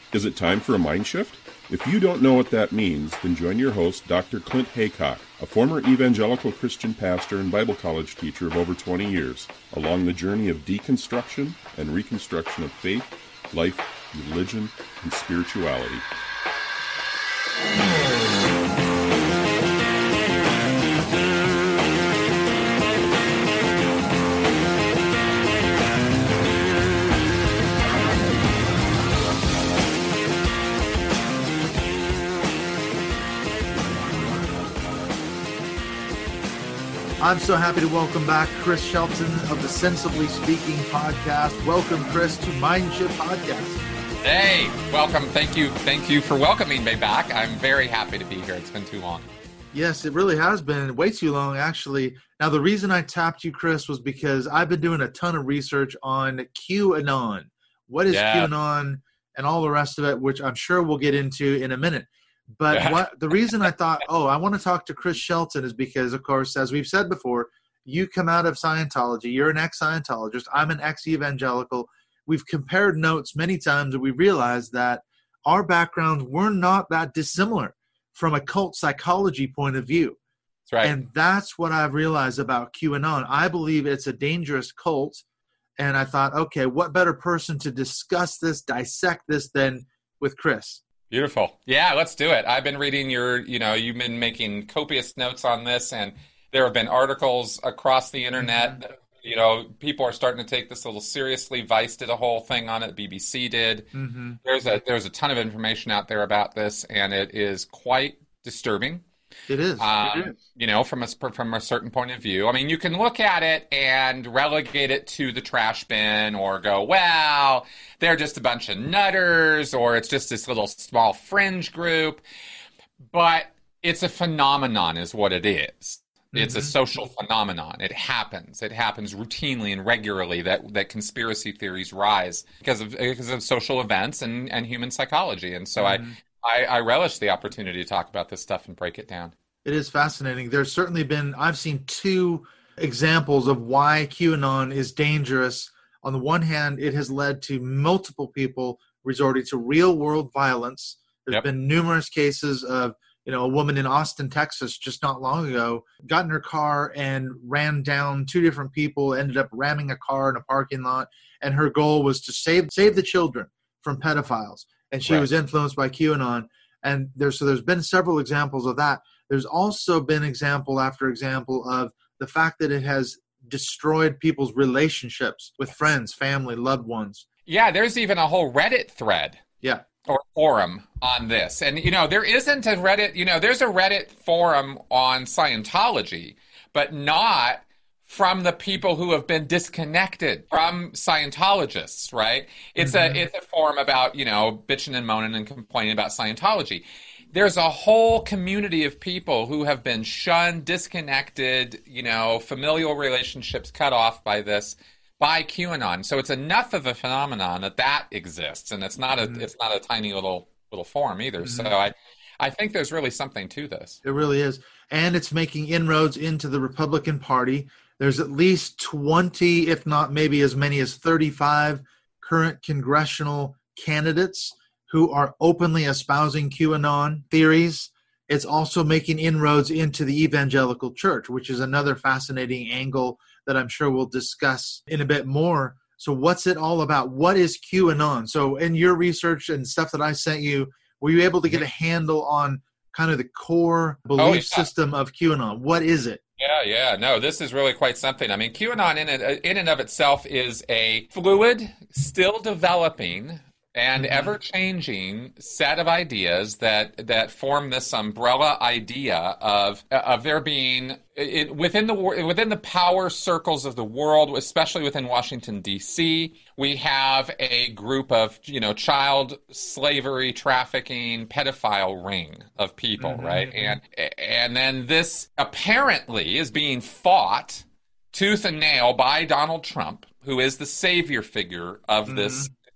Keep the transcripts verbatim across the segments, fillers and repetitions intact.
Is it time for a mind shift? If you don't know what that means, then join your host, Doctor Clint Haycock, a former evangelical Christian pastor and Bible college teacher of over twenty years, along the journey of deconstruction and reconstruction of faith, life, religion, and spirituality. I'm so happy to welcome back Chris Shelton of the Sensibly Speaking podcast. Welcome, Chris, to Mind Shift Podcast. Hey, welcome. Thank you. Thank you for welcoming me back. I'm very happy to be here. It's been too long. Yes, it really has been way too long, actually. Now, the reason I tapped you, Chris, was because I've been doing a ton of research on QAnon. What is yeah. QAnon and all the rest of it, which I'm sure we'll get into in a minute. But yeah. what the reason I thought, oh, I want to talk to Chris Shelton is because, of course, as we've said before, you come out of Scientology. You're an ex-Scientologist. I'm an ex-evangelical. We've compared notes many times, and we realized that our backgrounds were not that dissimilar from a cult psychology point of view. That's right. And that's what I've realized about QAnon. I believe it's a dangerous cult, and I thought, okay, what better person to discuss this, dissect this than with Chris? Beautiful. Yeah, let's do it. I've been reading your, you know, you've been making copious notes on this, and there have been articles across the internet. Mm-hmm. You know, people are starting to take this a little seriously. Vice did a whole thing on it. B B C did. Mm-hmm. There's a there's a ton of information out there about this, and it is quite disturbing. It is. Um, it is. You know, from a from a certain point of view. I mean, you can look at it and relegate it to the trash bin, or go, well, they're just a bunch of nutters, or it's just this little small fringe group. But it's a phenomenon, is what it is. It's mm-hmm. a social phenomenon. It happens. It happens routinely and regularly that, that conspiracy theories rise because of because of social events and, and human psychology. And so mm-hmm. I, I, I relish the opportunity to talk about this stuff and break it down. It is fascinating. There's certainly been, I've seen two examples of why QAnon is dangerous. On the one hand, it has led to multiple people resorting to real world violence. There's yep. been numerous cases of, you know, a woman in Austin, Texas, just not long ago, got in her car and ran down two different people, ended up ramming a car in a parking lot. And her goal was to save save the children from pedophiles. And she right. was influenced by QAnon. And there's, so there's been several examples of that. There's also been example after example of the fact that it has destroyed people's relationships with friends, family, loved ones. Yeah, there's even a whole Reddit thread. Yeah. Or forum on this. And, you know, there isn't a Reddit, you know, there's a Reddit forum on Scientology, but not from the people who have been disconnected from Scientologists, right? It's mm-hmm. a it's a forum about, you know, bitching and moaning and complaining about Scientology. There's a whole community of people who have been shunned, disconnected, you know, familial relationships cut off by this, by QAnon. So it's enough of a phenomenon that that exists, and it's not a mm-hmm. it's not a tiny little little forum either. Mm-hmm. So I I think there's really something to this. It really is. And it's making inroads into the Republican Party. There's at least twenty, if not maybe as many as thirty-five current congressional candidates who are openly espousing QAnon theories. It's also making inroads into the evangelical church, which is another fascinating angle that I'm sure we'll discuss in a bit more. So what's it all about? What is QAnon? So in your research and stuff that I sent you, were you able to get a handle on kind of the core belief oh, yeah. system of QAnon? What is it? Yeah, yeah. No, this is really quite something. I mean, QAnon in, it, in and of itself is a fluid, still developing, and mm-hmm. ever-changing set of ideas that that form this umbrella idea of of there being it, within the within the power circles of the world, especially within Washington D C, we have a group of you know child slavery trafficking pedophile ring of people, mm-hmm. right? And and then this apparently is being fought tooth and nail by Donald Trump, who is the savior figure of mm-hmm. this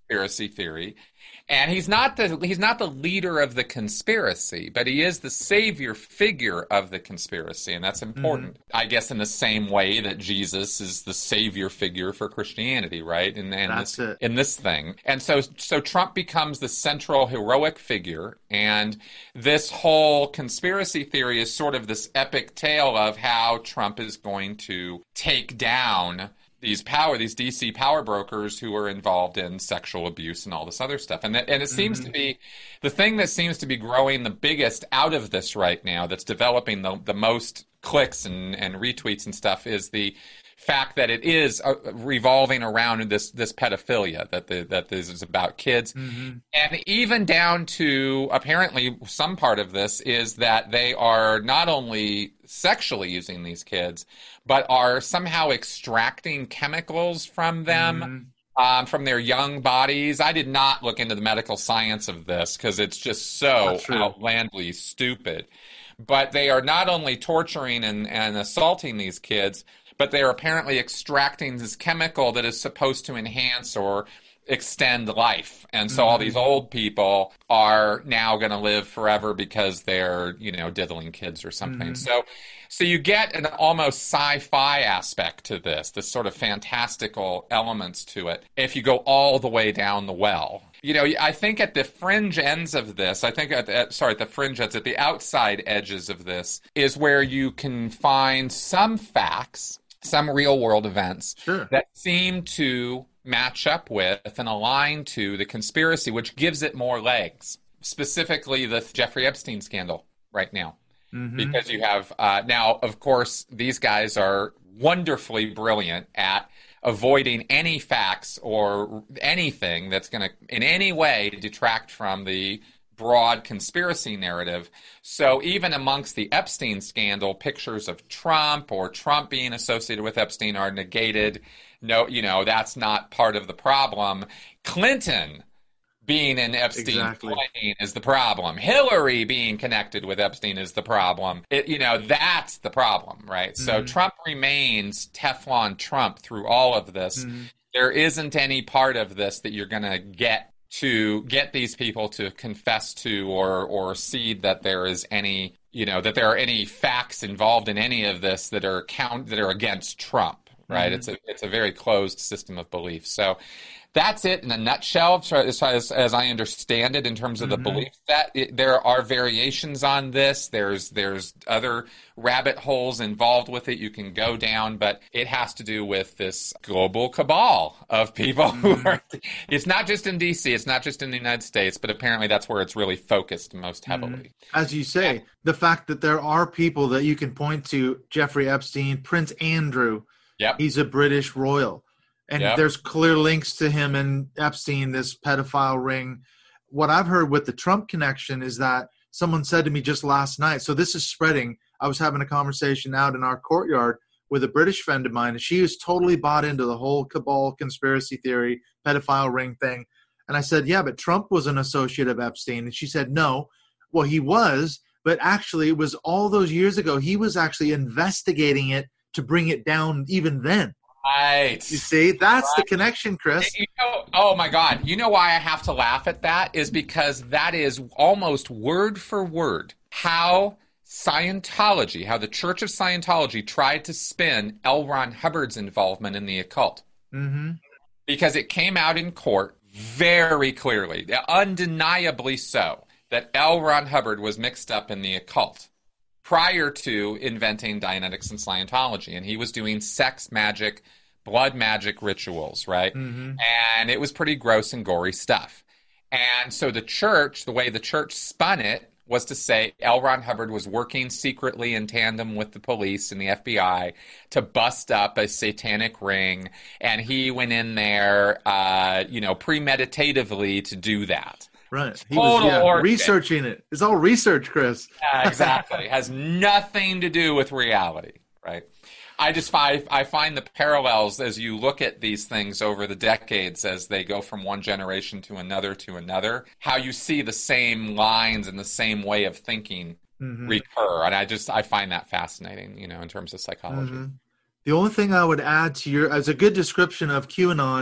conspiracy theory. And he's not the he's not the leader of the conspiracy, but he is the savior figure of the conspiracy, and that's important. Mm-hmm. I guess in the same way that Jesus is the savior figure for Christianity, right? And, and that's this, it. in this thing. And so so Trump becomes the central heroic figure, and this whole conspiracy theory is sort of this epic tale of how Trump is going to take down these power, these D C power brokers who are involved in sexual abuse and all this other stuff. And that, and it seems mm-hmm. to be the thing that seems to be growing the biggest out of this right now, that's developing the, the most clicks and, and retweets and stuff, is the fact that it is uh, revolving around this this pedophilia, that the, that this is about kids. Mm-hmm. And even down to, apparently, some part of this is that they are not only sexually using these kids, but are somehow extracting chemicals from them, mm-hmm. um, from their young bodies. I did not look into the medical science of this because it's just so outlandishly stupid. But they are not only torturing and, and assaulting these kids, but they are apparently extracting this chemical that is supposed to enhance or extend life. And so mm-hmm. all these old people are now going to live forever because they're, you know, diddling kids or something. Mm-hmm. So so you get an almost sci-fi aspect to this, this sort of fantastical elements to it, if you go all the way down the well. You know, I think at the fringe ends of this, I think at the, sorry, at the fringe ends, at the outside edges of this is where you can find some facts, some real world events sure. that seem to match up with and align to the conspiracy, which gives it more legs, specifically the Jeffrey Epstein scandal right now. Mm-hmm. Because you have, uh, now, of course, these guys are wonderfully brilliant at avoiding any facts or anything that's going to in any way detract from the broad conspiracy narrative. So even amongst the Epstein scandal, pictures of Trump or Trump being associated with Epstein are negated. No, you know, that's not part of the problem. Clinton being in Epstein's exactly. plane is the problem. Hillary being connected with Epstein is the problem. It, you know, that's the problem, right? Mm-hmm. So Trump remains Teflon Trump through all of this. Mm-hmm. There isn't any part of this that you're going to get to get these people to confess to or or see that there is any, you know, that there are any facts involved in any of this that are count that are against Trump, right? Mm-hmm. It's a it's a very closed system of belief. So that's it in a nutshell, as, as, as I understand it, in terms of the mm-hmm. belief set. It, there are variations on this. There's there's other rabbit holes involved with it you can go down, but it has to do with this global cabal of people mm-hmm. who are. It's not just in D C, it's not just in the United States, but apparently that's where it's really focused most heavily. Mm-hmm. As you say, yeah. the fact that there are people that you can point to: Jeffrey Epstein, Prince Andrew. Yep. He's a British royal. And yep. there's clear links to him and Epstein, this pedophile ring. What I've heard with the Trump connection is that someone said to me just last night, so this is spreading. I was having a conversation out in our courtyard with a British friend of mine, and she was totally bought into the whole cabal conspiracy theory, pedophile ring thing. And I said, yeah, but Trump was an associate of Epstein. And she said, no. Well, he was, but actually it was all those years ago. He was actually investigating it to bring it down even then. Right. You see, that's right. The connection, Chris. You know, oh, my God. You know why I have to laugh at that? Is because that is almost word for word how Scientology, how the Church of Scientology tried to spin L. Ron Hubbard's involvement in the occult. Mm-hmm. Because it came out in court very clearly, undeniably so, that L. Ron Hubbard was mixed up in the occult prior to inventing Dianetics and Scientology. And he was doing sex magic, blood magic rituals, right? Mm-hmm. And it was pretty gross and gory stuff. And so the church, the way the church spun it, was to say L. Ron Hubbard was working secretly in tandem with the police and the F B I to bust up a satanic ring. And he went in there, uh, you know, premeditatively to do that. Right. He was yeah, researching it. It's all research, Chris. Yeah, exactly. It has nothing to do with reality, right? I just find, I find the parallels as you look at these things over the decades as they go from one generation to another to another, how you see the same lines and the same way of thinking mm-hmm. recur. And I just, I find that fascinating, you know, in terms of psychology. Mm-hmm. The only thing I would add to your, as a good description of QAnon,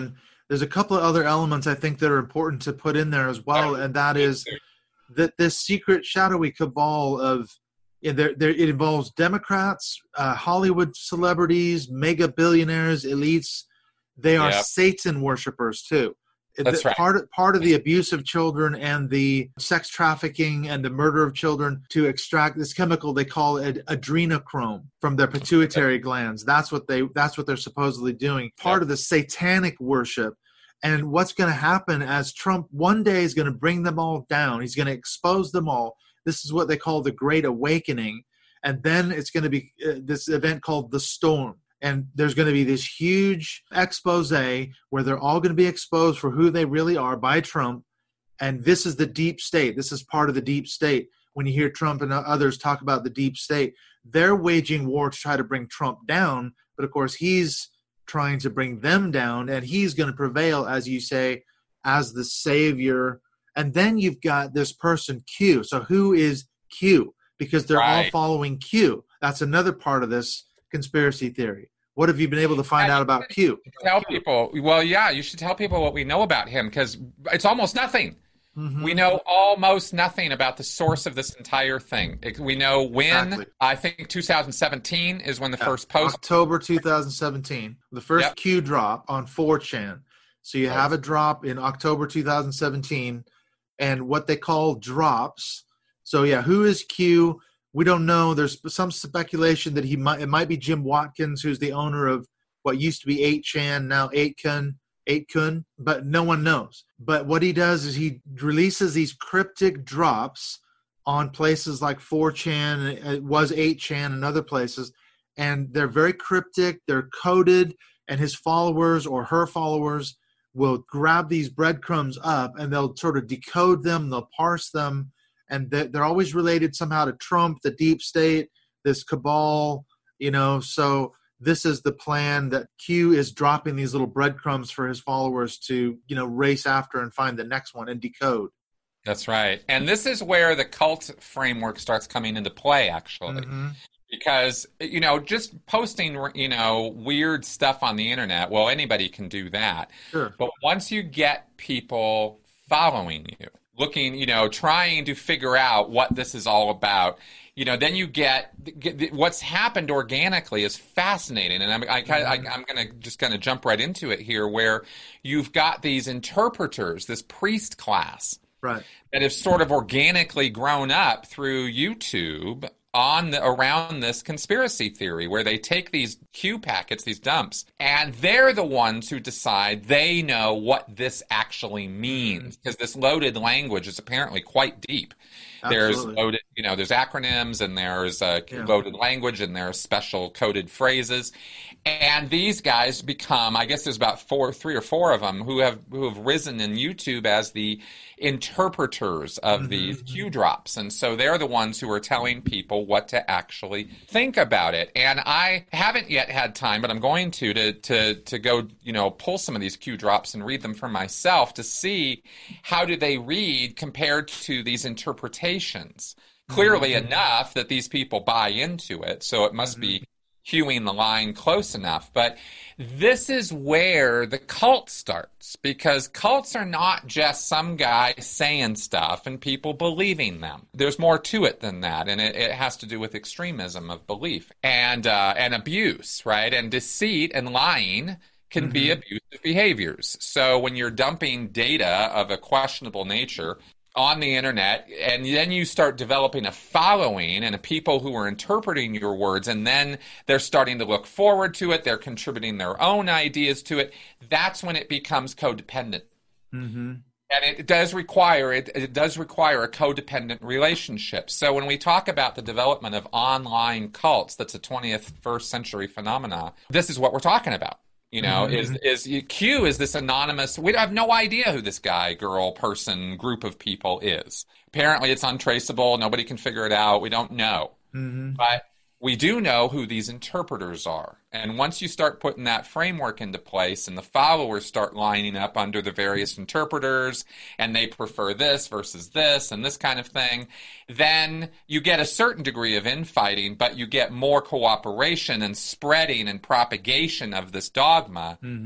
there's a couple of other elements I think that are important to put in there as well, and that is that this secret shadowy cabal of yeah, there, there, it involves Democrats, uh, Hollywood celebrities, mega billionaires, elites. They are Yep. Satan worshipers too. That's The- right. Part of, part of the abuse of children and the sex trafficking and the murder of children to extract this chemical they call it adrenochrome from their pituitary glands. That's what they. That's what they're supposedly doing. Part Yep. of the satanic worship. And what's going to happen as Trump one day is going to bring them all down. He's going to expose them all. This is what they call the Great Awakening. And then it's going to be uh, this event called the Storm. And there's going to be this huge expose where they're all going to be exposed for who they really are by Trump. And this is the deep state. This is part of the deep state. When you hear Trump and others talk about the deep state, they're waging war to try to bring Trump down. But of course, he's trying to bring them down, and he's going to prevail, as you say, as the savior. And then you've got this person Q. So who is Q? Because they're all Right. following Q. That's another part of this conspiracy theory. What have you been able to find out about Q? Tell people, well, yeah, you should tell people what we know about him, because it's almost nothing. Mhm. We know almost nothing about the source of this entire thing. It- we know when, Exactly. I think two thousand seventeen is when the Yeah. first post. October two thousand seventeen, the first Yep. Q drop on four chan. So you have a drop in October two thousand seventeen, and what they call drops. So yeah, who is Q? We don't know. There's some speculation that he might. It might be Jim Watkins, who's the owner of what used to be eight chan, now eight kun, eight kun, but no one knows. But what he does is he releases these cryptic drops on places like four chan, it was eight chan, and other places, and they're very cryptic. They're coded, and his followers or her followers will grab these breadcrumbs up, and they'll sort of decode them. They'll parse them. And they're always related somehow to Trump, the deep state, this cabal, you know. So this is the plan that Q is dropping these little breadcrumbs for his followers to, you know, race after and find the next one and decode. That's right. And this is where the cult framework starts coming into play, actually. Mm-hmm. Because, you know, just posting, you know, weird stuff on the internet, well, anybody can do that. Sure. But once you get people following you, looking, you know, trying to figure out what this is all about, you know, then you get, get what's happened organically is fascinating. And I'm, I, I, I'm going to just going to jump right into it here, where you've got these interpreters, this priest class, Right. that have sort of organically grown up through YouTube on the, around this conspiracy theory, where they take these Q packets, these dumps, and they're the ones who decide they know what this actually means, because this loaded language is apparently quite deep. There's Absolutely. loaded, you know, there's acronyms, and there's uh, Yeah. loaded language, and there's special coded phrases. And these guys become, I guess there's about four, three or four of them who have who have risen in YouTube as the interpreters of Mm-hmm. these Q drops. And so they're the ones who are telling people what to actually think about it. And I haven't yet had time, but I'm going to to to to go, you know, pull some of these Q drops and read them for myself to see how do they read compared to these interpretations. Clearly Mm-hmm. enough that these people buy into it, so it must be hewing the line close enough. But this is where the cult starts, because cults are not just some guy saying stuff and people believing them. There's more to it than that, and it, it has to do with extremism of belief and uh, and abuse, right? And deceit and lying can be abusive behaviors. So when you're dumping data of a questionable nature on the internet, and then you start developing a following and a people who are interpreting your words, and then they're starting to look forward to it, they're contributing their own ideas to it, that's when it becomes codependent. Mm-hmm. And it does require it, it does require a codependent relationship. So when we talk about the development of online cults, that's a twentieth first century phenomena, this is what we're talking about. You know, Mm-hmm. is is Q is this anonymous, we have no idea who this guy, girl, person, group of people is. Apparently it's untraceable, nobody can figure it out, we don't know. Mm-hmm. But we do know who these interpreters are. And once you start putting that framework into place and the followers start lining up under the various interpreters, and they prefer this versus this and this kind of thing, then you get a certain degree of infighting, but you get more cooperation and spreading and propagation of this dogma. Mm-hmm.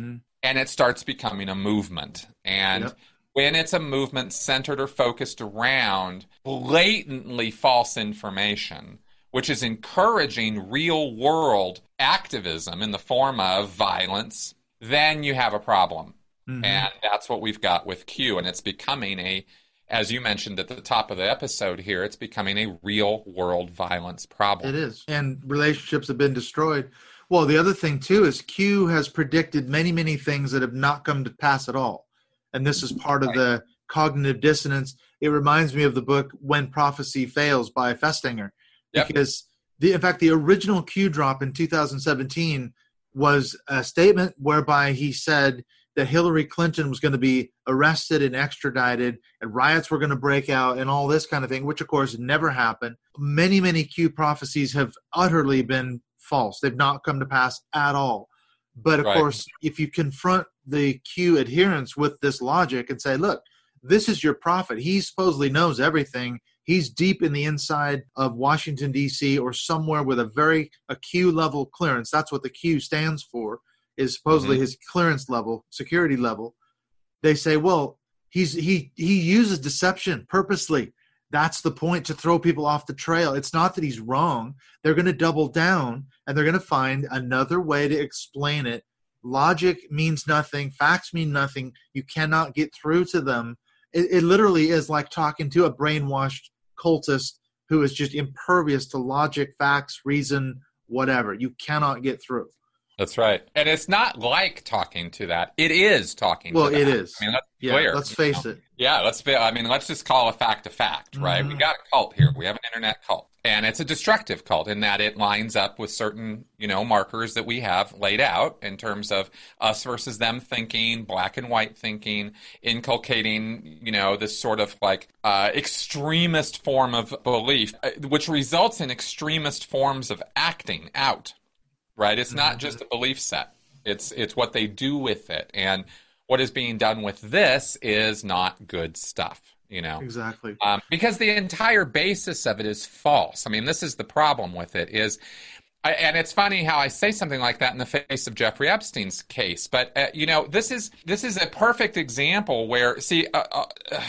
and it starts becoming a movement. And Yep. when it's a movement centered or focused around blatantly false information, which is encouraging real world activism in the form of violence, then you have a problem. Mm-hmm. And that's what we've got with Q. And it's becoming a, as you mentioned at the top of the episode here, it's becoming a real world violence problem. It is. And relationships have been destroyed. Well, the other thing, too, is Q has predicted many, many things that have not come to pass at all. And this is part of the cognitive dissonance. It reminds me of the book When Prophecy Fails by Festinger. Yep. Because, the, in fact, the original Q drop in two thousand seventeen was a statement whereby he said that Hillary Clinton was going to be arrested and extradited and riots were going to break out and all this kind of thing, which, of course, never happened. Many, many Q prophecies have utterly been false. They've not come to pass at all. But, of right. course, if you confront the Q adherents with this logic and say, look, this is your prophet. He supposedly knows everything. He's deep in the inside of Washington, D C, or somewhere with a very a Q level clearance. That's what the Q stands for, is supposedly mm-hmm. his clearance level, security level. They say, well, he's he he uses deception purposely. That's the point, to throw people off the trail. It's not that he's wrong. They're going to double down, and they're going to find another way to explain it. Logic means nothing. Facts mean nothing. You cannot get through to them. It, it literally is like talking to a brainwashed cultist who is just impervious to logic, facts, reason, whatever. You cannot get through. That's right. And it's not like talking to that. It is talking well, to that. Well, it is. I mean, let's be yeah, clear. Let's face know? it. Yeah, let's be, I mean, let's just call a fact a fact, right? Mm-hmm. We got a cult here. We have an internet cult. And it's a destructive cult in that it lines up with certain, you know, markers that we have laid out in terms of us versus them thinking, black and white thinking, inculcating, you know, this sort of like uh, extremist form of belief, which results in extremist forms of acting out, right? It's not just a belief set. It's it's what they do with it. And what is being done with this is not good stuff. You know, exactly, um, because the entire basis of it is false. I mean, this is the problem with it is, I, and it's funny how I say something like that in the face of Jeffrey Epstein's case. But uh, you know, this is this is a perfect example where, see, uh, uh,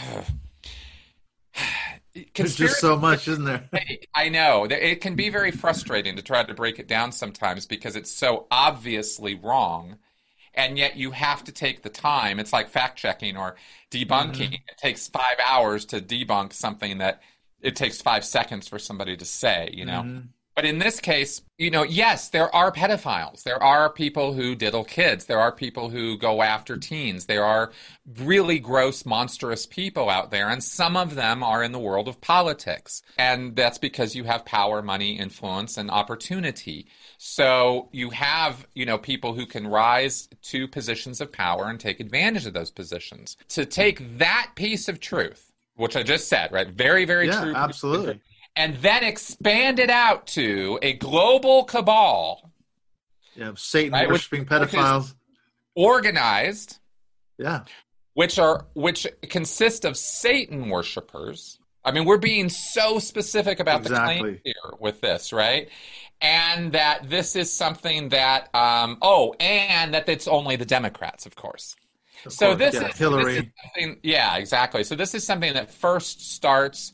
uh, there's just so much, isn't there? I know it can be very frustrating to try to break it down sometimes because it's so obviously wrong. And yet you have to take the time. It's like fact-checking or debunking. Mm-hmm. It takes five hours to debunk something that it takes five seconds for somebody to say, you know. Mm-hmm. But in this case, you know, yes, there are pedophiles. There are people who diddle kids. There are people who go after teens. There are really gross, monstrous people out there. And some of them are in the world of politics. And that's because you have power, money, influence, and opportunity. So you have, you know, people who can rise to positions of power and take advantage of those positions. To take that piece of truth, which I just said, right? Very, very yeah, true. Absolutely. And then expand it out to a global cabal. Yeah, Satan right, worshiping which, pedophiles. Which organized. Yeah. Which are which consist of Satan worshipers. I mean, we're being so specific about exactly. the claim here with this, right? And that this is something that, um, oh, and that it's only the Democrats, of course. Of so course, this yeah, is Hillary. This is something, yeah, exactly. So this is something that first starts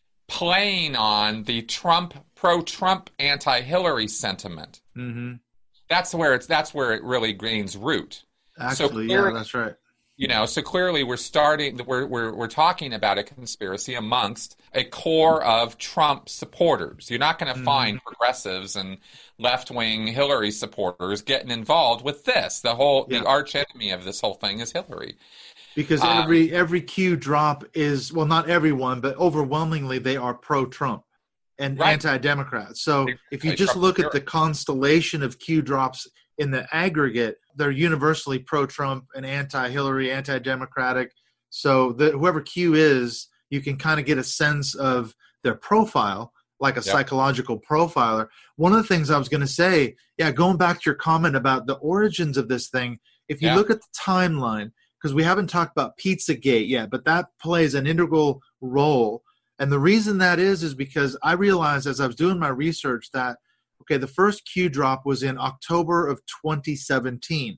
playing on the Trump, pro-Trump, anti-Hillary sentiment. Mm-hmm. That's where it's. That's where it really gains root. Actually, so clearly, yeah, that's right. You know, so clearly we're starting. We're we're we're talking about a conspiracy amongst a core of Trump supporters. You're not going to mm-hmm. find progressives and left-wing Hillary supporters getting involved with this. The whole yeah. the arch enemy of this whole thing is Hillary. Because every um, every Q drop is, well, not everyone, but overwhelmingly they are pro-Trump and right. anti-Democrat. So if you just look at the constellation of Q drops in the aggregate, they're universally pro-Trump and anti-Hillary, anti-Democratic. So the, whoever Q is, you can kind of get a sense of their profile, like a yep. psychological profiler. One of the things I was going to say, yeah, going back to your comment about the origins of this thing, if you yeah. look at the timeline, because we haven't talked about Pizzagate yet, but that plays an integral role. And the reason that is, is because I realized as I was doing my research that, okay, the first Q drop was in October of twenty seventeen.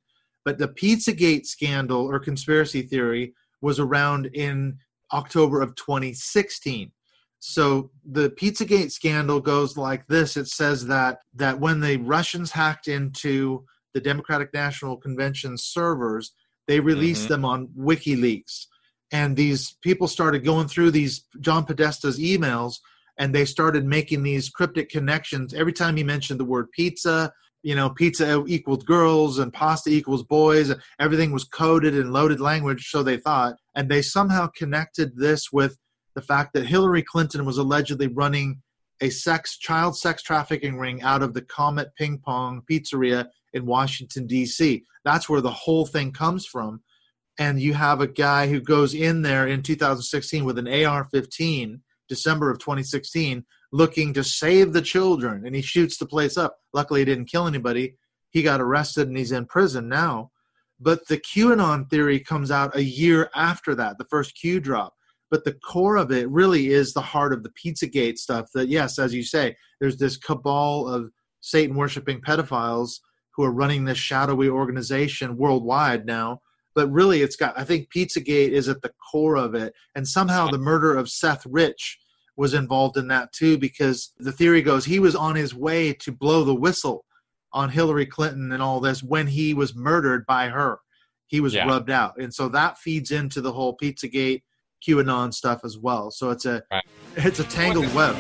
But the Pizzagate scandal or conspiracy theory was around in October of twenty sixteen. So the Pizzagate scandal goes like this. It says that that when the Russians hacked into the Democratic National Convention servers, they released mm-hmm. them on WikiLeaks. And these people started going through these John Podesta's emails, and they started making these cryptic connections. Every time he mentioned the word pizza, you know, pizza equals girls and pasta equals boys. Everything was coded in loaded language, so they thought. And they somehow connected this with the fact that Hillary Clinton was allegedly running a sex child sex trafficking ring out of the Comet Ping Pong Pizzeria in Washington, D C. That's where the whole thing comes from. And you have a guy who goes in there in two thousand sixteen with an A R fifteen, December of twenty sixteen, looking to save the children, and he shoots the place up. Luckily, he didn't kill anybody. He got arrested, and he's in prison now. But the QAnon theory comes out a year after that, the first Q drop. But the core of it really is the heart of the Pizzagate stuff that, yes, as you say, there's this cabal of Satan-worshiping pedophiles who are running this shadowy organization worldwide now. But really, it's got, I think Pizzagate is at the core of it. And somehow the murder of Seth Rich was involved in that too, because the theory goes he was on his way to blow the whistle on Hillary Clinton and all this when he was murdered by her. He was yeah. rubbed out. And so that feeds into the whole Pizzagate, QAnon stuff as well. So it's a right. it's a tangled web.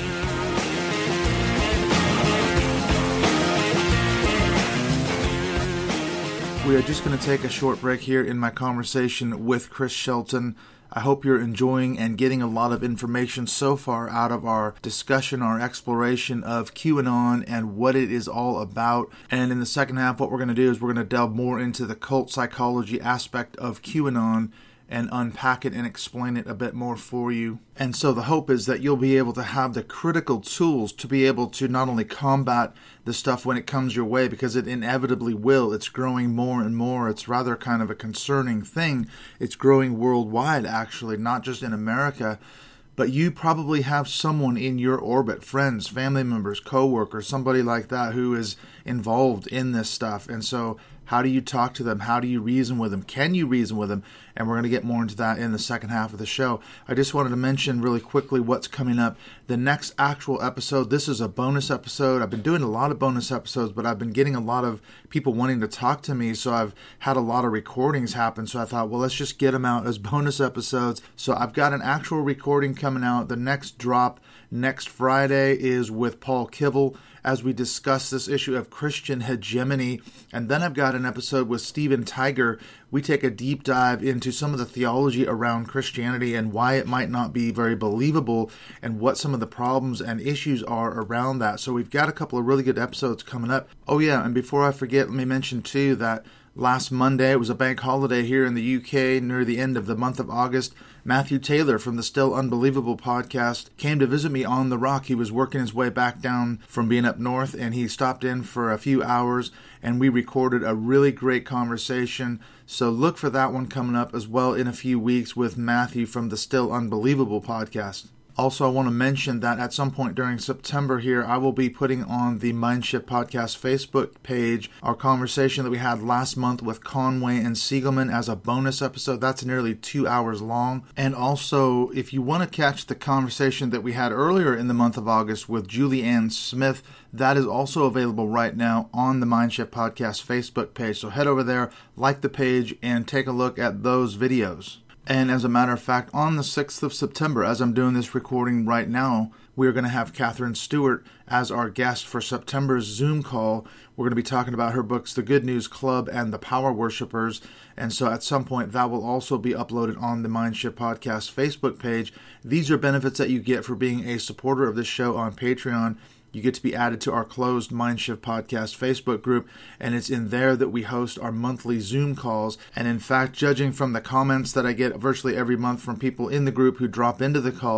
We are just going to take a short break here in my conversation with Chris Shelton. I hope you're enjoying and getting a lot of information so far out of our discussion, our exploration of QAnon and what it is all about. And in the second half, what we're going to do is we're going to delve more into the cult psychology aspect of QAnon and unpack it and explain it a bit more for you. And so the hope is that you'll be able to have the critical tools to be able to not only combat the stuff when it comes your way, because it inevitably will. It's growing more and more. It's rather kind of a concerning thing. It's growing worldwide, actually, not just in America. But you probably have someone in your orbit, friends, family members, co-workers, somebody like that who is involved in this stuff. And so how do you talk to them? How do you reason with them? Can you reason with them? And we're going to get more into that in the second half of the show. I just wanted to mention really quickly what's coming up. The next actual episode, this is a bonus episode. I've been doing a lot of bonus episodes, but I've been getting a lot of people wanting to talk to me, so I've had a lot of recordings happen. So I thought, well, let's just get them out as bonus episodes. So I've got an actual recording coming out. The next drop next Friday is with Paul Kivel as we discuss this issue of Christian hegemony. And then I've got an episode with Stephen Tiger. We take a deep dive into some of the theology around Christianity and why it might not be very believable and what some of the problems and issues are around that. So we've got a couple of really good episodes coming up. Oh yeah, and before I forget, let me mention too that last Monday, it was a bank holiday here in the U K near the end of the month of August. Matthew Taylor from the Still Unbelievable podcast came to visit me on the Rock. He was working his way back down from being up north, and he stopped in for a few hours, and we recorded a really great conversation. So look for that one coming up as well in a few weeks with Matthew from the Still Unbelievable podcast. Also, I want to mention that at some point during September here, I will be putting on the Mindshift Podcast Facebook page our conversation that we had last month with Conway and Siegelman as a bonus episode. That's nearly two hours long. And also, if you want to catch the conversation that we had earlier in the month of August with Julie Ann Smith, that is also available right now on the Mindshift Podcast Facebook page. So head over there, like the page, and take a look at those videos. And as a matter of fact, on the sixth of September, as I'm doing this recording right now, we're going to have Catherine Stewart as our guest for September's Zoom call. We're going to be talking about her books, The Good News Club and The Power Worshippers. And so at some point, that will also be uploaded on the Mindshift Podcast Facebook page. These are benefits that you get for being a supporter of this show on Patreon. You get to be added to our closed Mindshift Podcast Facebook group, and it's in there that we host our monthly Zoom calls. And in fact, judging from the comments that I get virtually every month from people in the group who drop into the calls,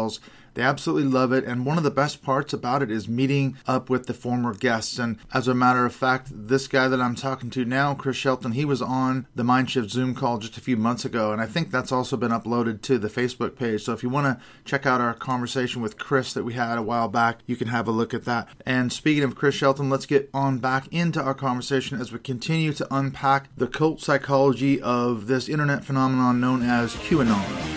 They absolutely love it. And one of the best parts about it is meeting up with the former guests. And as a matter of fact, this guy that I'm talking to now, Chris Shelton, he was on the Mindshift Zoom call just a few months ago. And I think that's also been uploaded to the Facebook page. So if you want to check out our conversation with Chris that we had a while back, you can have a look at that. And speaking of Chris Shelton, let's get on back into our conversation as we continue to unpack the cult psychology of this internet phenomenon known as QAnon.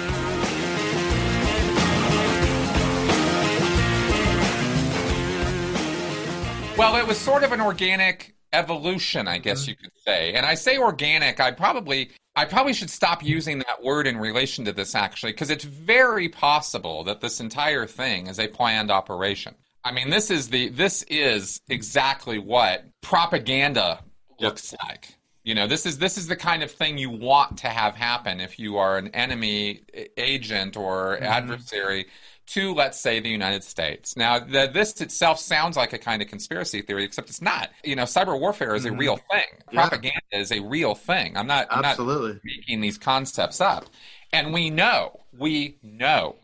Well, it was sort of an organic evolution, I guess you could say. And I say organic, I probably I probably should stop using that word in relation to this, actually, because it's very possible that this entire thing is a planned operation. I mean, this is the this is exactly what propaganda looks like. You know, this is this is the kind of thing you want to have happen if you are an enemy agent or mm-hmm. adversary to, let's say, the United States. Now, the, this itself sounds like a kind of conspiracy theory, except it's not. You know, cyber warfare is mm-hmm. a real thing. Yeah. Propaganda is a real thing. I'm not, I'm Absolutely. not making these concepts up. And we know, we know,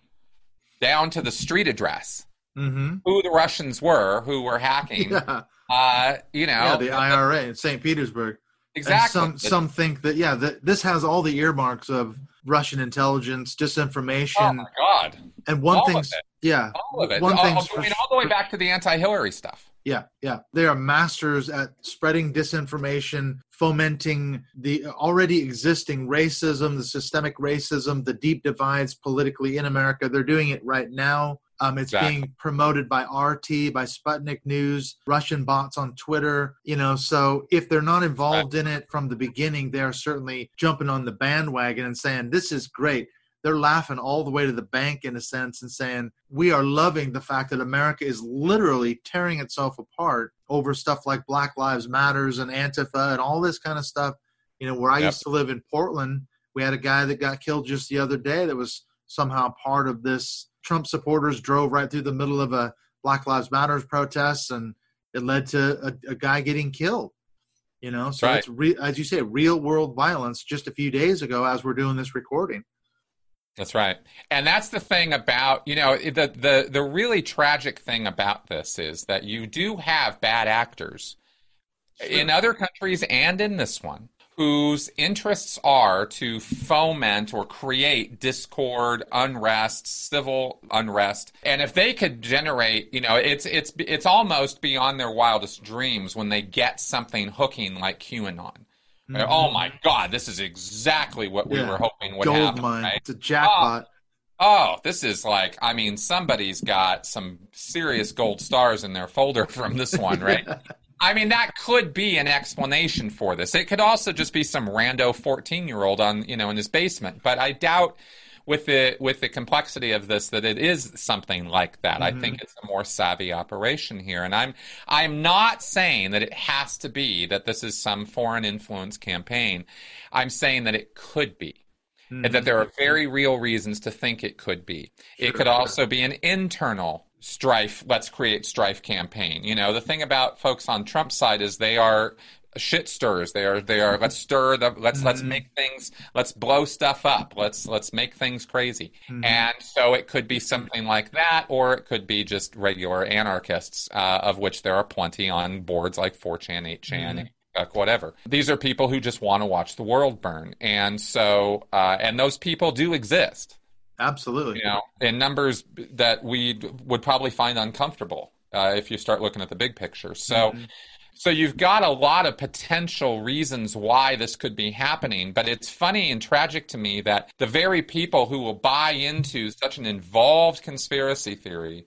down to the street address, mm-hmm. who the Russians were who were hacking. Yeah. Uh, you know, yeah, the I R A in Saint Petersburg. Exactly. And some some think that yeah, that this has all the earmarks of Russian intelligence, disinformation. Oh my God! And one all thing's yeah, all of it. One thing, I mean, all the way back to the anti-Hillary stuff. Yeah, yeah, they are masters at spreading disinformation, fomenting the already existing racism, the systemic racism, the deep divides politically in America. They're doing it right now. Um, it's exactly. being promoted by R T, by Sputnik News, Russian bots on Twitter, you know, so if they're not involved right. in it from the beginning, they're certainly jumping on the bandwagon and saying, this is great. They're laughing all the way to the bank in a sense and saying, we are loving the fact that America is literally tearing itself apart over stuff like Black Lives Matters and Antifa and all this kind of stuff. You know, where I yep. used to live in Portland, we had a guy that got killed just the other day that was somehow part of this. Trump supporters drove right through the middle of a Black Lives Matter protest, and it led to a, a guy getting killed. You know, so right. it's re- as you say, real world violence just a few days ago as we're doing this recording. That's right, and that's the thing about you know the the the really tragic thing about this is that you do have bad actors sure. in other countries and in this one, whose interests are to foment or create discord, unrest, civil unrest. And if they could generate, you know, it's it's it's almost beyond their wildest dreams when they get something hooking like QAnon. Mm-hmm. Oh my God, this is exactly what we yeah. were hoping would Gold happen. Mine. Right? It's a jackpot. Oh, oh, this is like, I mean, somebody's got some serious gold stars in their folder from this one, right? I mean, that could be an explanation for this. It could also just be some rando fourteen-year-old on, you know, in his basement. But I doubt, with the with the complexity of this, that it is something like that. Mm-hmm. I think it's a more savvy operation here. And I'm I'm not saying that it has to be that this is some foreign influence campaign. I'm saying that it could be. Mm-hmm. And that there are very real reasons to think it could be. Sure, it could sure. also be an internal strife, let's create strife campaign. You know, the thing about folks on Trump's side is they are shit stirrers. They are, they are, let's stir the, let's, mm-hmm. let's make things, let's blow stuff up. Let's, let's make things crazy. Mm-hmm. And so it could be something like that, or it could be just regular anarchists, uh, of which there are plenty on boards like four chan, eight chan, mm-hmm. whatever. These are people who just want to watch the world burn. And so, uh, and those people do exist. Absolutely. You know, in numbers that we would probably find uncomfortable uh, if you start looking at the big picture. So, mm-hmm. so you've got a lot of potential reasons why this could be happening. But it's funny and tragic to me that the very people who will buy into such an involved conspiracy theory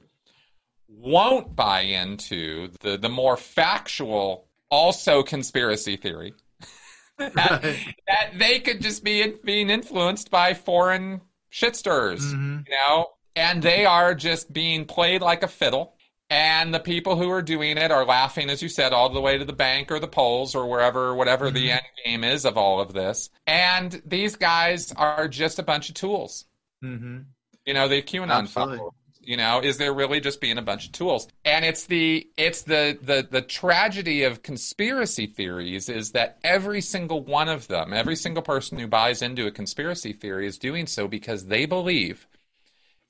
won't buy into the, the more factual, also conspiracy theory that, right. that they could just be being influenced by foreign shit stirrers, mm-hmm. you know, and they are just being played like a fiddle. And the people who are doing it are laughing, as you said, all the way to the bank or the polls or wherever, whatever mm-hmm. the end game is of all of this. And these guys are just a bunch of tools. Mm-hmm. You know, the QAnon followers. You know, is there really just being a bunch of tools? And it's the it's the, the the tragedy of conspiracy theories is that every single one of them, every single person who buys into a conspiracy theory is doing so because they believe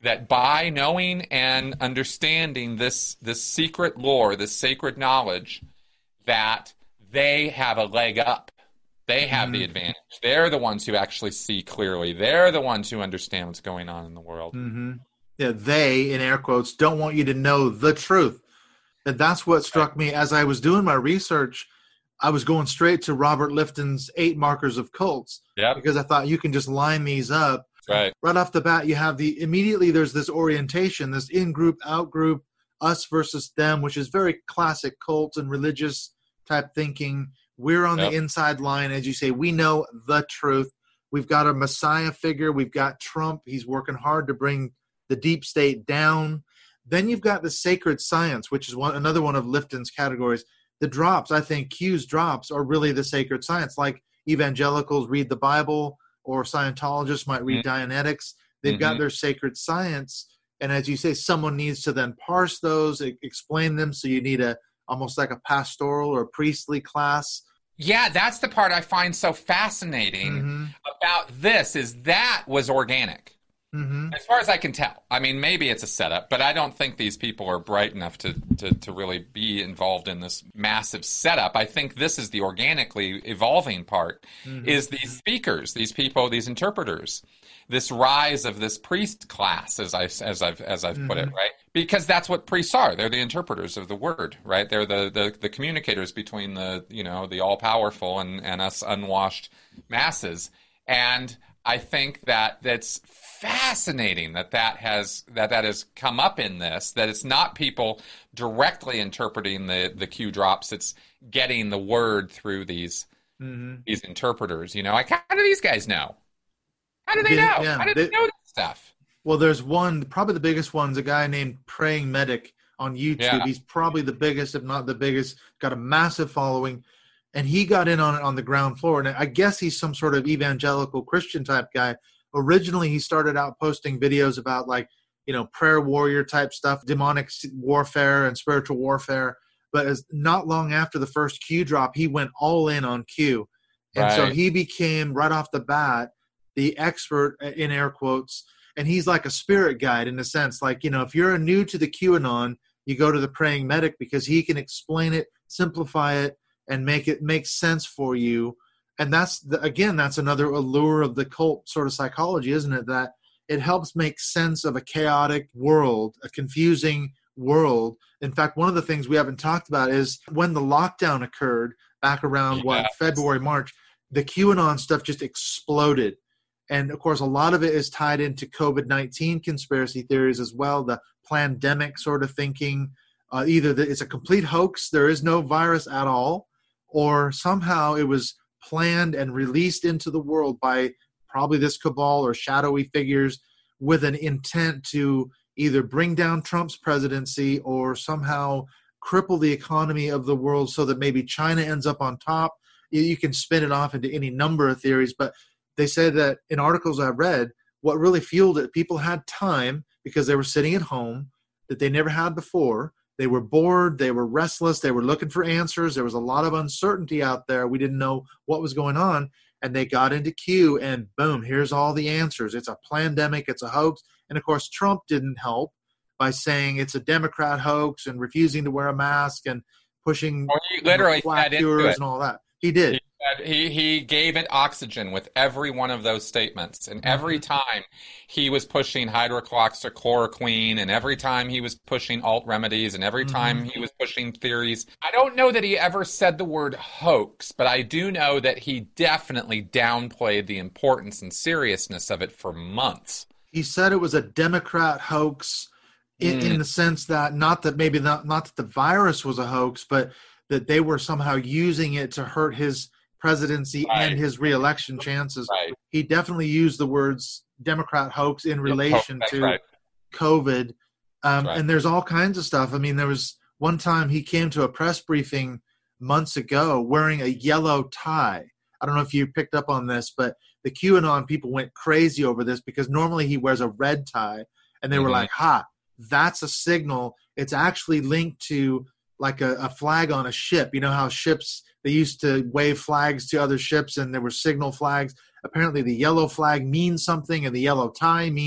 that by knowing and understanding this this secret lore, this sacred knowledge, that they have a leg up. They have mm-hmm. the advantage. They're the ones who actually see clearly. They're the ones who understand what's going on in the world. Mm-hmm. Yeah, they, in air quotes, don't want you to know the truth. And that's what struck me as I was doing my research. I was going straight to Robert Lifton's Eight Markers of Cults, yep. because I thought you can just line these up. Right. Right off the bat, you have the immediately there's this orientation, this in-group, out-group, us versus them, which is very classic cult and religious type thinking. We're on yep. the inside line, as you say. We know the truth. We've got a Messiah figure. We've got Trump. He's working hard to bring the deep state down. Then you've got the sacred science, which is one another one of Lifton's categories. The drops, I think, Q's drops are really the sacred science. Like evangelicals read the Bible, or Scientologists might read mm-hmm. Dianetics. They've mm-hmm. got their sacred science. And as you say, someone needs to then parse those, explain them. So you need a almost like a pastoral or priestly class. Yeah, that's the part I find so fascinating mm-hmm. about this, is that was organic. Mm-hmm. As far as I can tell. I mean, maybe it's a setup, but I don't think these people are bright enough to, to, to really be involved in this massive setup. I think this is the organically evolving part, mm-hmm. is these speakers, these people, these interpreters, this rise of this priest class, as, I, as I've, as I've mm-hmm. put it, right? Because that's what priests are. They're the interpreters of the word, right? They're the, the, the communicators between the, you know, the all-powerful and, and us unwashed masses. And I think that that's fascinating that that has that that has come up in this, that it's not people directly interpreting the the Q drops, it's getting the word through these mm-hmm. these interpreters. You know, like, how do these guys know? How do they know? Yeah, how do they, they know this stuff? Well, there's one, probably the biggest one's a guy named Praying Medic on YouTube. Yeah. He's probably the biggest, if not the biggest, got a massive following. And he got in on it on the ground floor. And I guess he's some sort of evangelical Christian type guy. Originally, he started out posting videos about, like, you know, prayer warrior type stuff, demonic warfare and spiritual warfare. But as not long after the first Q drop, he went all in on Q. And right. so he became, right off the bat, the expert, in air quotes. And he's like a spirit guide in a sense. Like, you know, if you're new to the QAnon, you go to the Praying Medic because he can explain it, simplify it, and make it make sense for you. And that's, the, again, that's another allure of the cult sort of psychology, isn't it? That it helps make sense of a chaotic world, a confusing world. In fact, one of the things we haven't talked about is when the lockdown occurred back around, yeah. what, February, March, the QAnon stuff just exploded. And, of course, a lot of it is tied into COVID nineteen conspiracy theories as well, the pandemic sort of thinking. Uh, either that it's a complete hoax, there is no virus at all, or somehow it was planned and released into the world by probably this cabal or shadowy figures with an intent to either bring down Trump's presidency or somehow cripple the economy of the world so that maybe China ends up on top. You can spin it off into any number of theories, but they said that in articles I've read, what really fueled it, people had time because they were sitting at home that they never had before. They were bored. They were restless. They were looking for answers. There was a lot of uncertainty out there. We didn't know what was going on. And they got into Q and boom, here's all the answers. It's a pandemic. It's a hoax. And of course, Trump didn't help by saying it's a Democrat hoax and refusing to wear a mask and pushing well, he literally black cures and all that. He did. He, he gave it oxygen with every one of those statements. And every time he was pushing hydroxychloroquine, and every time he was pushing alt remedies, and every time mm-hmm. he was pushing theories. I don't know that he ever said the word hoax, but I do know that he definitely downplayed the importance and seriousness of it for months. He said it was a Democrat hoax in, mm. in the sense that not that maybe not, not that the virus was a hoax, but that they were somehow using it to hurt his presidency right. and his reelection chances. Right. He definitely used the words Democrat hoax in relation That's to right. COVID. Um, right. And there's all kinds of stuff. I mean, there was one time he came to a press briefing months ago wearing a yellow tie. I don't know if you picked up on this, but the QAnon people went crazy over this because normally he wears a red tie. And they mm-hmm. were like, ha, that's a signal. It's actually linked to like a, a flag on a ship. You know how ships, they used to wave flags to other ships and there were signal flags. Apparently the yellow flag means something and the yellow tie means,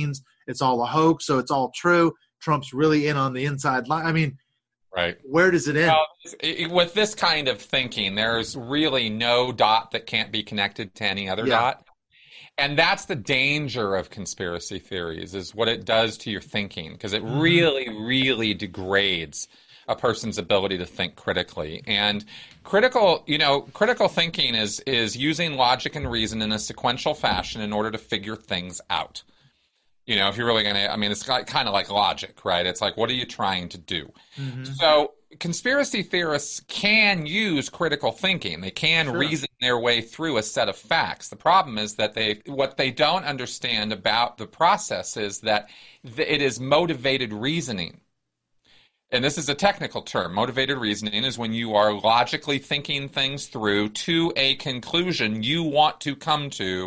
it's all a hoax, so it's all true. Trump's really in on the inside line. I mean, right. Where does it end? Well, it, with this kind of thinking, there's really no dot that can't be connected to any other Yeah. dot. And that's the danger of conspiracy theories, is what it does to your thinking, because it really, really degrades a person's ability to think critically. And critical, you know, critical thinking is is using logic and reason in a sequential fashion in order to figure things out. You know, if you're really going to, I mean, it's like, kind of like logic, right? It's like, what are you trying to do? Mm-hmm. So conspiracy theorists can use critical thinking. They can sure. reason their way through a set of facts. The problem is that they, what they don't understand about the process is that it is motivated reasoning. And this is a technical term. Motivated reasoning is when you are logically thinking things through to a conclusion you want to come to.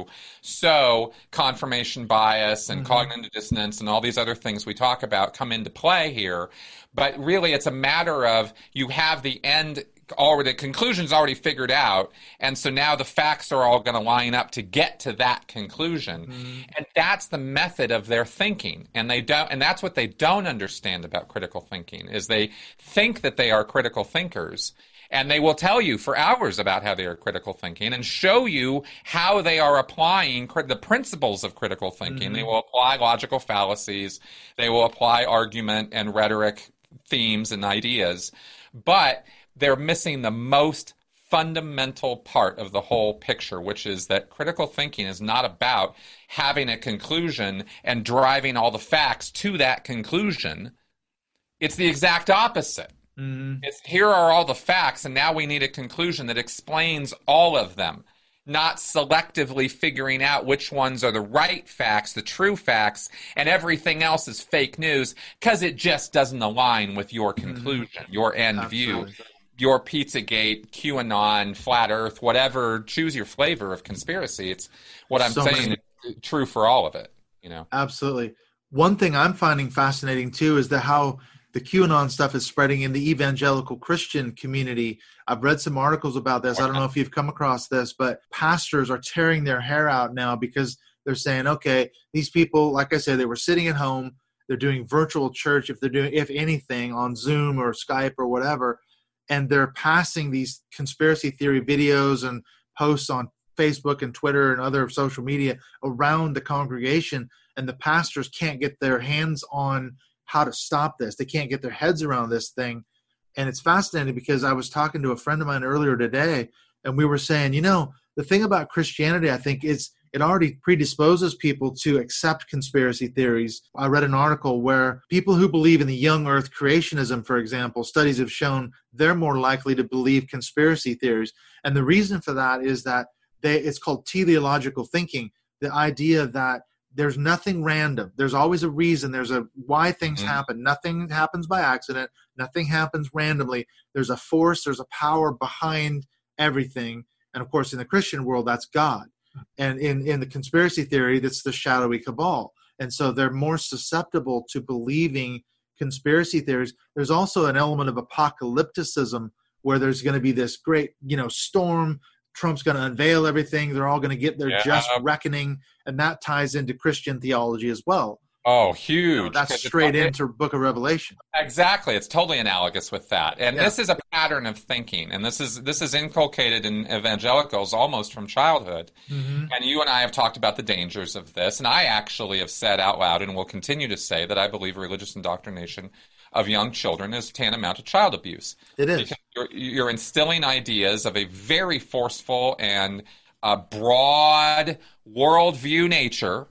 So confirmation bias and mm-hmm. cognitive dissonance and all these other things we talk about come into play here. But really, it's a matter of you have the end already, the conclusion's already figured out, and so now the facts are all going to line up to get to that conclusion. Mm-hmm. And that's the method of their thinking. And they don't, and that's what they don't understand about critical thinking, is they think that they are critical thinkers, and they will tell you for hours about how they are critical thinking and show you how they are applying cri- the principles of critical thinking. Mm-hmm. They will apply logical fallacies, they will apply argument and rhetoric themes and ideas, but they're missing the most fundamental part of the whole picture, which is that critical thinking is not about having a conclusion and driving all the facts to that conclusion. It's the exact opposite. Mm-hmm. It's, here are all the facts, and now we need a conclusion that explains all of them, not selectively figuring out which ones are the right facts, the true facts, and everything else is fake news because it just doesn't align with your conclusion, mm-hmm. your end Absolutely. view. Your Pizzagate, QAnon, Flat Earth, whatever, choose your flavor of conspiracy. It's what I'm so saying many. is true for all of it, you know. Absolutely. One thing I'm finding fascinating too is that how the QAnon stuff is spreading in the evangelical Christian community. I've read some articles about this. I don't know if you've come across this, but pastors are tearing their hair out now because they're saying, okay, these people, like I said, they were sitting at home, they're doing virtual church, if they're doing, if anything, on Zoom or Skype or whatever, and they're passing these conspiracy theory videos and posts on Facebook and Twitter and other social media around the congregation, and the pastors can't get their hands on how to stop this. They can't get their heads around this thing. And it's fascinating because I was talking to a friend of mine earlier today, and we were saying, you know, the thing about Christianity, I think, is it already predisposes people to accept conspiracy theories. I read an article where people who believe in the young earth creationism, for example, studies have shown they're more likely to believe conspiracy theories. And the reason for that is that they, it's called teleological thinking, the idea that there's nothing random. There's always a reason. There's a why things mm-hmm. happen. Nothing happens by accident. Nothing happens randomly. There's a force. There's a power behind everything. And of course, in the Christian world, that's God. And in, in the conspiracy theory, that's the shadowy cabal. And so they're more susceptible to believing conspiracy theories. There's also an element of apocalypticism where there's going to be this great, you know, storm. Trump's going to unveil everything. They're all going to get their yeah. just reckoning. And that ties into Christian theology as well. Oh, huge. You know, that's straight into Book of Revelation. Exactly. It's totally analogous with that. And yeah. this is a pattern of thinking. And this is this is inculcated in evangelicals almost from childhood. Mm-hmm. And you and I have talked about the dangers of this. And I actually have said out loud and will continue to say that I believe religious indoctrination of young children is tantamount to child abuse. It is. Because you're, you're instilling ideas of a very forceful and uh, broad worldview nature.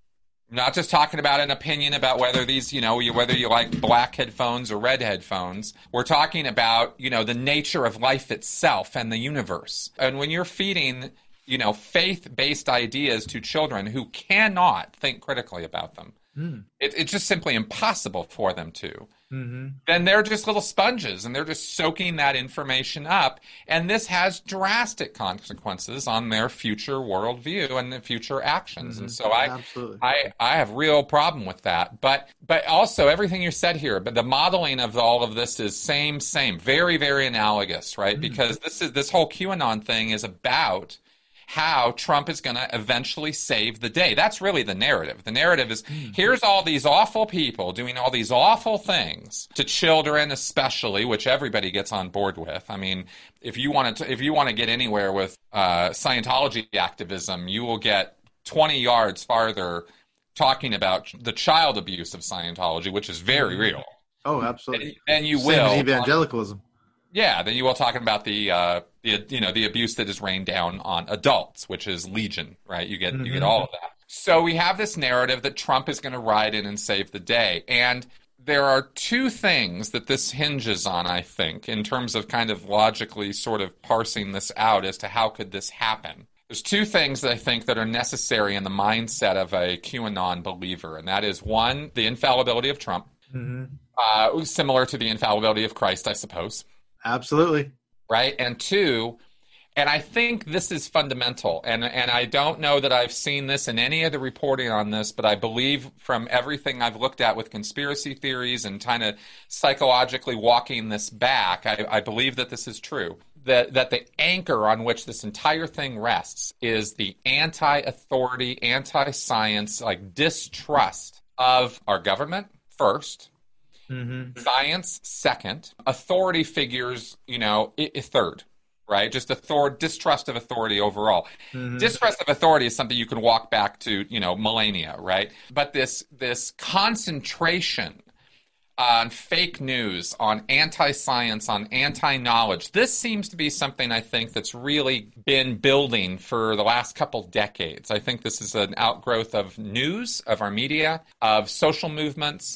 Not just talking about an opinion about whether these, you know, whether you like black headphones or red headphones. We're talking about, you know, the nature of life itself and the universe. And when you're feeding, you know, faith-based ideas to children who cannot think critically about them, mm. it, it's just simply impossible for them to. Mm-hmm. Then they're just little sponges, and they're just soaking that information up. And this has drastic consequences on their future worldview and the future actions. Mm-hmm. And so I, Absolutely. I, I have real problem with that. But, but also everything you said here, but the modeling of all of this is same, same, very, very analogous, right? Mm-hmm. Because this is this whole QAnon thing is about how Trump is going to eventually save the day. That's really the narrative. The narrative is, here's all these awful people doing all these awful things to children, especially, which everybody gets on board with. I mean, if you want to, if you want to get anywhere with uh, Scientology activism, you will get twenty yards farther talking about the child abuse of Scientology, which is very real. Oh, absolutely. And, and you Same will as evangelicalism. Yeah, then you will talking about the uh, the you know the abuse that is rained down on adults, which is legion, right? You get mm-hmm. you get all of that. So we have this narrative that Trump is going to ride in and save the day, and there are two things that this hinges on, I think, in terms of kind of logically sort of parsing this out as to how could this happen. There's two things that I think that are necessary in the mindset of a QAnon believer, and that is one, the infallibility of Trump, mm-hmm. uh, similar to the infallibility of Christ, I suppose. Absolutely. Right. And two, and I think this is fundamental, and, and I don't know that I've seen this in any of the reporting on this, but I believe from everything I've looked at with conspiracy theories and kind of psychologically walking this back, I, I believe that this is true. That, that the anchor on which this entire thing rests is the anti-authority, anti-science, like distrust of our government first. Mm-hmm. Science second, authority figures, you know, I- I third, right? Just author- distrust of authority overall. Mm-hmm. Distrust of authority is something you can walk back to, you know, millennia, right? But this this concentration on fake news, on anti-science, on anti-knowledge, this seems to be something I think that's really been building for the last couple decades. I think this is an outgrowth of news, of our media, of social movements,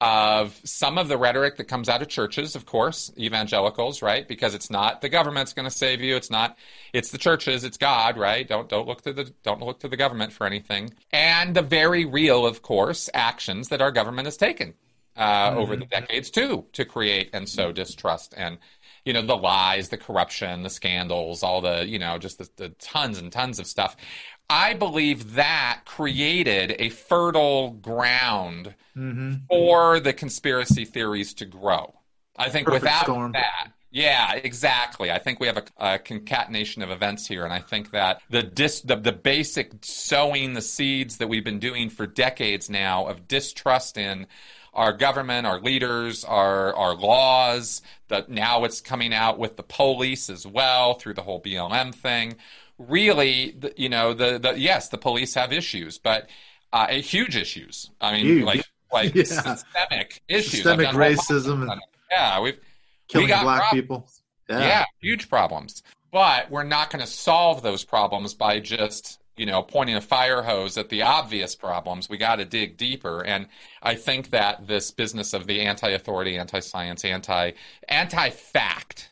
of some of the rhetoric that comes out of churches, of course, evangelicals, right? Because it's not the government's going to save you. It's not, it's the churches, it's God, right? Don't don't look to the don't look to the government for anything. And the very real, of course, actions that our government has taken uh, mm-hmm. over the decades too, to create and sow distrust and, you know, the lies, the corruption, the scandals, all the, you know, just the, the tons and tons of stuff. I believe that created a fertile ground mm-hmm. for the conspiracy theories to grow. I think Perfect without storm. that, yeah, exactly. I think we have a, a concatenation of events here, and I think that the, dis, the the basic sowing the seeds that we've been doing for decades now of distrust in our government, our leaders, our our laws, that now it's coming out with the police as well through the whole B L M thing. Really, you know, the, the yes, the police have issues, but uh, huge issues. I mean, huge. like like yeah. systemic issues, systemic racism, and yeah, we've killing we got black problems. people. Yeah. yeah, huge problems. But we're not going to solve those problems by just, you know, pointing a fire hose at the obvious problems. We got to dig deeper, and I think that this business of the anti-authority, anti-science, anti anti-fact,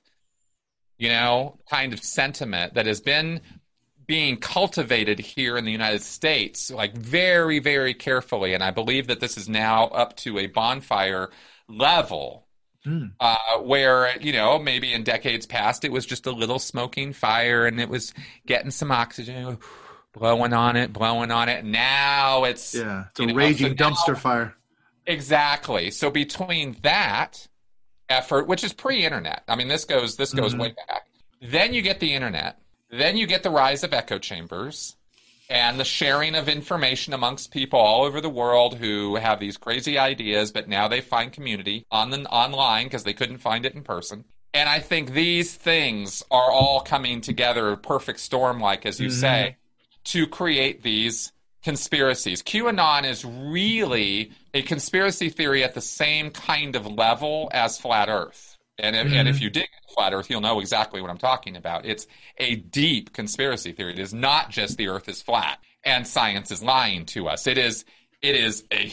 you know, kind of sentiment that has been being cultivated here in the United States, like very, very carefully. And I believe that this is now up to a bonfire level mm. uh, where, you know, maybe in decades past, it was just a little smoking fire and it was getting some oxygen, blowing on it, blowing on it. Now it's, yeah, it's a know, raging so dumpster now, fire. Exactly. So between that effort, which is pre-internet. I mean, this goes this goes mm-hmm. way back. Then you get the internet. Then you get the rise of echo chambers and the sharing of information amongst people all over the world who have these crazy ideas, but now they find community on the online because they couldn't find it in person. And I think these things are all coming together, a perfect storm, like as you mm-hmm. say, to create these conspiracies. QAnon is really a conspiracy theory at the same kind of level as Flat Earth. And if, mm-hmm. and if you dig into Flat Earth, you'll know exactly what I'm talking about. It's a deep conspiracy theory. It is not just the Earth is flat and science is lying to us. It is it is a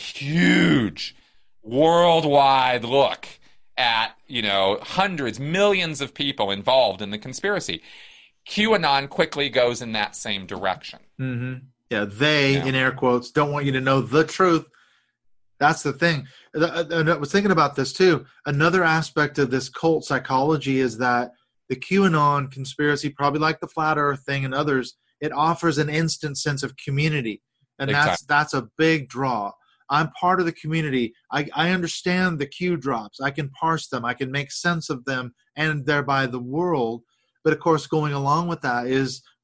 huge worldwide look at, you know, hundreds, millions of people involved in the conspiracy. QAnon quickly goes in that same direction. Mm-hmm. Yeah, they, yeah. in air quotes, don't want you to know the truth. That's the thing. And I was thinking about this too. Another aspect of this cult psychology is that the QAnon conspiracy, probably like the Flat Earth thing and others, it offers an instant sense of community. And exactly. that's that's a big draw. I'm part of the community. I, I understand the Q drops. I can parse them. I can make sense of them and thereby the world. But of course, going along with that is,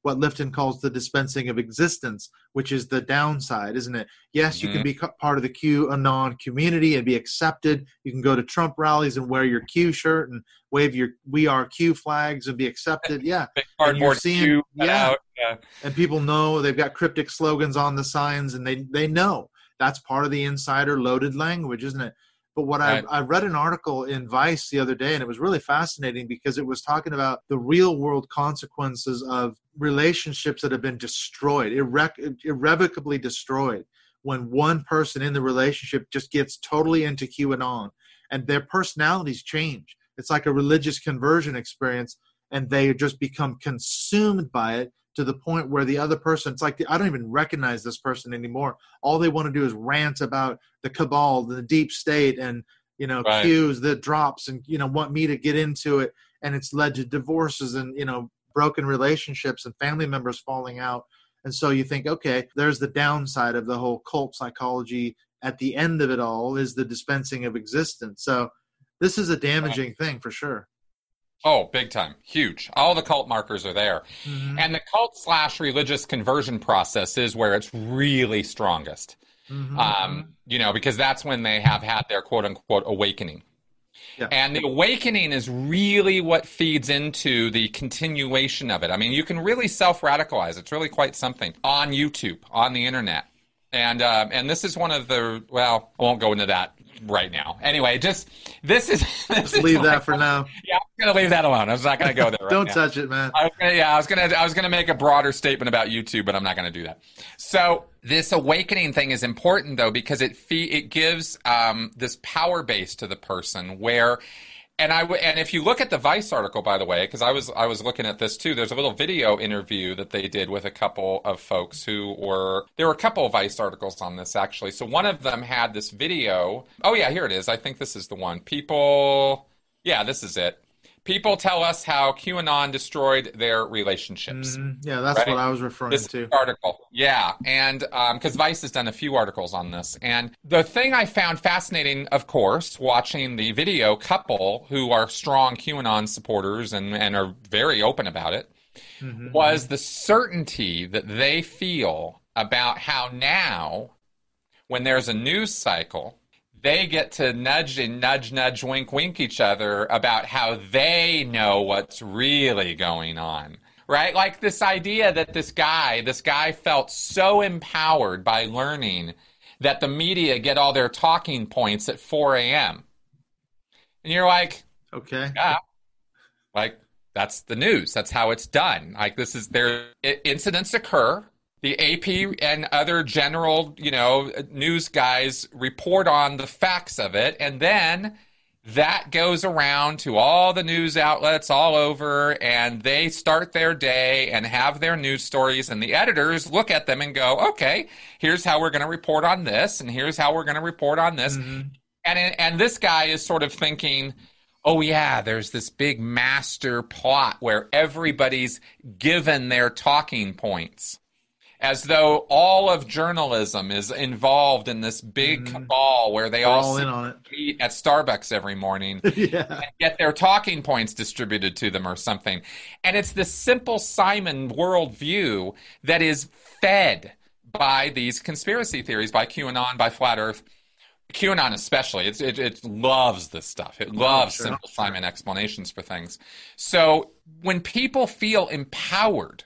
what Lifton calls the dispensing of existence, which is the downside, isn't it? Yes, you mm-hmm. can be part of the QAnon community and be accepted. You can go to Trump rallies and wear your Q shirt and wave your "We Are Q" flags and be accepted. Yeah, big cardboard seeing, Q yeah. Out. yeah, and people know they've got cryptic slogans on the signs, and they they know that's part of the insider loaded language, isn't it? But what right. I, I read an article in Vice the other day, and it was really fascinating because it was talking about the real world consequences of relationships that have been destroyed, irre- irrevocably destroyed, when one person in the relationship just gets totally into QAnon and their personalities change. It's like a religious conversion experience, and they just become consumed by it to the point where the other person, it's like, the, I don't even recognize this person anymore. All they want to do is rant about the cabal, the deep state, and, you know, right. cues that drops and, you know, want me to get into it. And it's led to divorces and, you know, broken relationships and family members falling out. And so you think, okay, there's the downside of the whole cult psychology. At the end of it all is the dispensing of existence. So this is a damaging right. thing for sure. Oh, big time. Huge. All the cult markers are there. Mm-hmm. And the cult slash religious conversion process is where it's really strongest. Mm-hmm. Um, you know, because that's when they have had their quote unquote awakening. Yeah. And the awakening is really what feeds into the continuation of it. I mean, you can really self-radicalize. It's really quite something on YouTube, on the internet. And uh, and this is one of the, well, I won't go into that right now. Anyway, just, this is... This just is leave like, that for now. Yeah, I'm going to leave that alone. I was not going to go there right Don't now. touch it, man. I was gonna, yeah, I was going to I was gonna make a broader statement about YouTube, but I'm not going to do that. So this awakening thing is important, though, because it fe- it gives um, this power base to the person where... And I w- and if you look at the Vice article, by the way, because I was I was looking at this too. There's a little video interview that they did with a couple of folks who were there were a couple of Vice articles on this actually. So one of them had this video. Oh yeah, here it is. I think this is the one. People, yeah, this is it. People tell us how QAnon destroyed their relationships. Mm, yeah, that's right? what I was referring this to. Article, yeah, and because um, Vice has done a few articles on this, and the thing I found fascinating, of course, watching the video couple who are strong QAnon supporters and, and are very open about it, mm-hmm. was the certainty that they feel about how now, when there's a news cycle, they get to nudge and nudge, nudge, wink, wink each other about how they know what's really going on, right? Like this idea that this guy, this guy felt so empowered by learning that the media get all their talking points at four a.m. And you're like, okay, yeah, like that's the news. That's how it's done. Like this is there, incidents occur. The A P and other general, you know, news guys report on the facts of it, and then that goes around to all the news outlets all over, and they start their day and have their news stories, and the editors look at them and go, okay, here's how we're going to report on this, and here's how we're going to report on this. Mm-hmm. And and this guy is sort of thinking, oh, yeah, there's this big master plot where everybody's given their talking points. As though all of journalism is involved in this big mm. cabal where they all, all in on it. Meet at Starbucks every morning yeah. and get their talking points distributed to them or something. And it's this Simple Simon worldview that is fed by these conspiracy theories, by QAnon, by Flat Earth. QAnon especially, it's, it, it loves this stuff. It loves oh, sure, Simple sure. Simon explanations for things. So when people feel empowered,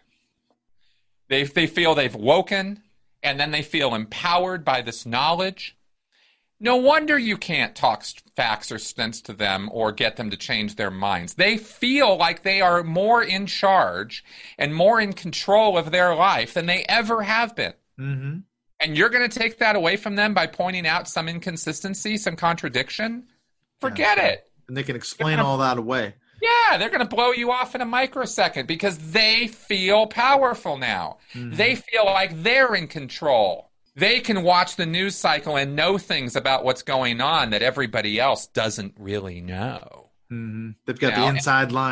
They they feel they've woken, and then they feel empowered by this knowledge. No wonder you can't talk facts or sense to them or get them to change their minds. They feel like they are more in charge and more in control of their life than they ever have been. Mm-hmm. And you're going to take that away from them by pointing out some inconsistency, some contradiction? Forget yeah, it. And they can explain all that away. Yeah, they're going to blow you off in a microsecond because they feel powerful now. Mm-hmm. They feel like they're in control. They can watch the news cycle and know things about what's going on that everybody else doesn't really know. Mm-hmm. They've got now, the inside line.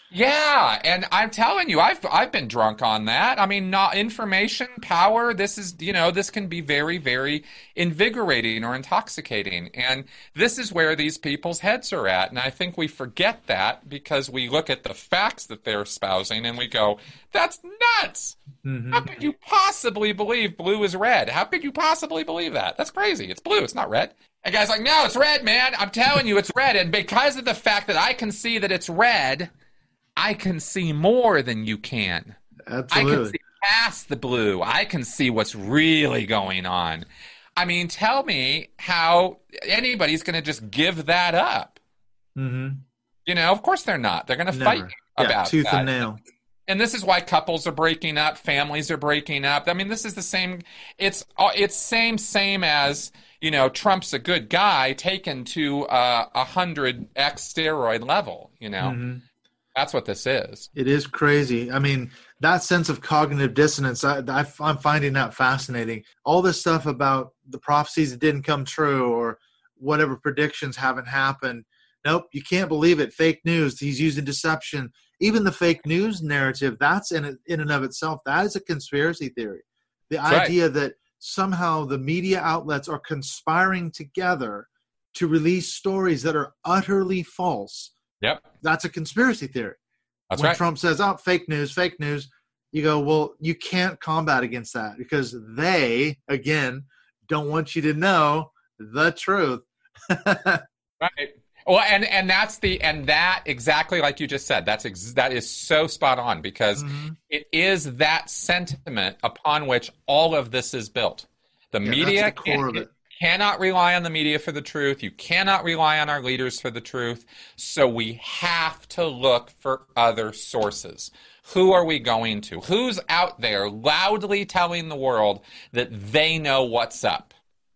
Yeah, and I'm telling you, I've I've been drunk on that. I mean, not information, power, this is, you know, this can be very, very invigorating or intoxicating. And this is where these people's heads are at. And I think we forget that because we look at the facts that they're espousing and we go, that's nuts. Mm-hmm. How could you possibly believe blue is red? How could you possibly believe that? That's crazy. It's blue, it's not red. And guy's like, no, it's red, man. I'm telling you, it's red. And because of the fact that I can see that it's red, I can see more than you can. Absolutely. I can see past the blue. I can see what's really going on. I mean, tell me how anybody's going to just give that up. Mm-hmm. You know, of course they're not. They're going to fight you yeah, about tooth that. and nail. And this is why couples are breaking up, families are breaking up. I mean, this is the same. It's it's same same as, you know, Trump's a good guy taken to uh, a hundred x steroid level. You know. Mm-hmm. That's what this is. It is crazy. I mean, that sense of cognitive dissonance, I, I, I'm finding that fascinating. All this stuff about the prophecies that didn't come true or whatever predictions haven't happened. Nope, you can't believe it. Fake news. He's using deception. Even the fake news narrative, that's in in and of itself, that is a conspiracy theory. The that's idea right. that somehow the media outlets are conspiring together to release stories that are utterly false. Yep. That's a conspiracy theory. That's when right. Trump says, oh, fake news, fake news, you go, well, you can't combat against that because they, again, don't want you to know the truth. Right. Well, and, and that's the, and that exactly like you just said, that's, ex- that is so spot on because mm-hmm. it is that sentiment upon which all of this is built. The yeah, media that's the core of it. Cannot rely on the media for the truth. You cannot rely on our leaders for the truth. So we have to look for other sources. Who are we going to? Who's out there loudly telling the world that they know what's up?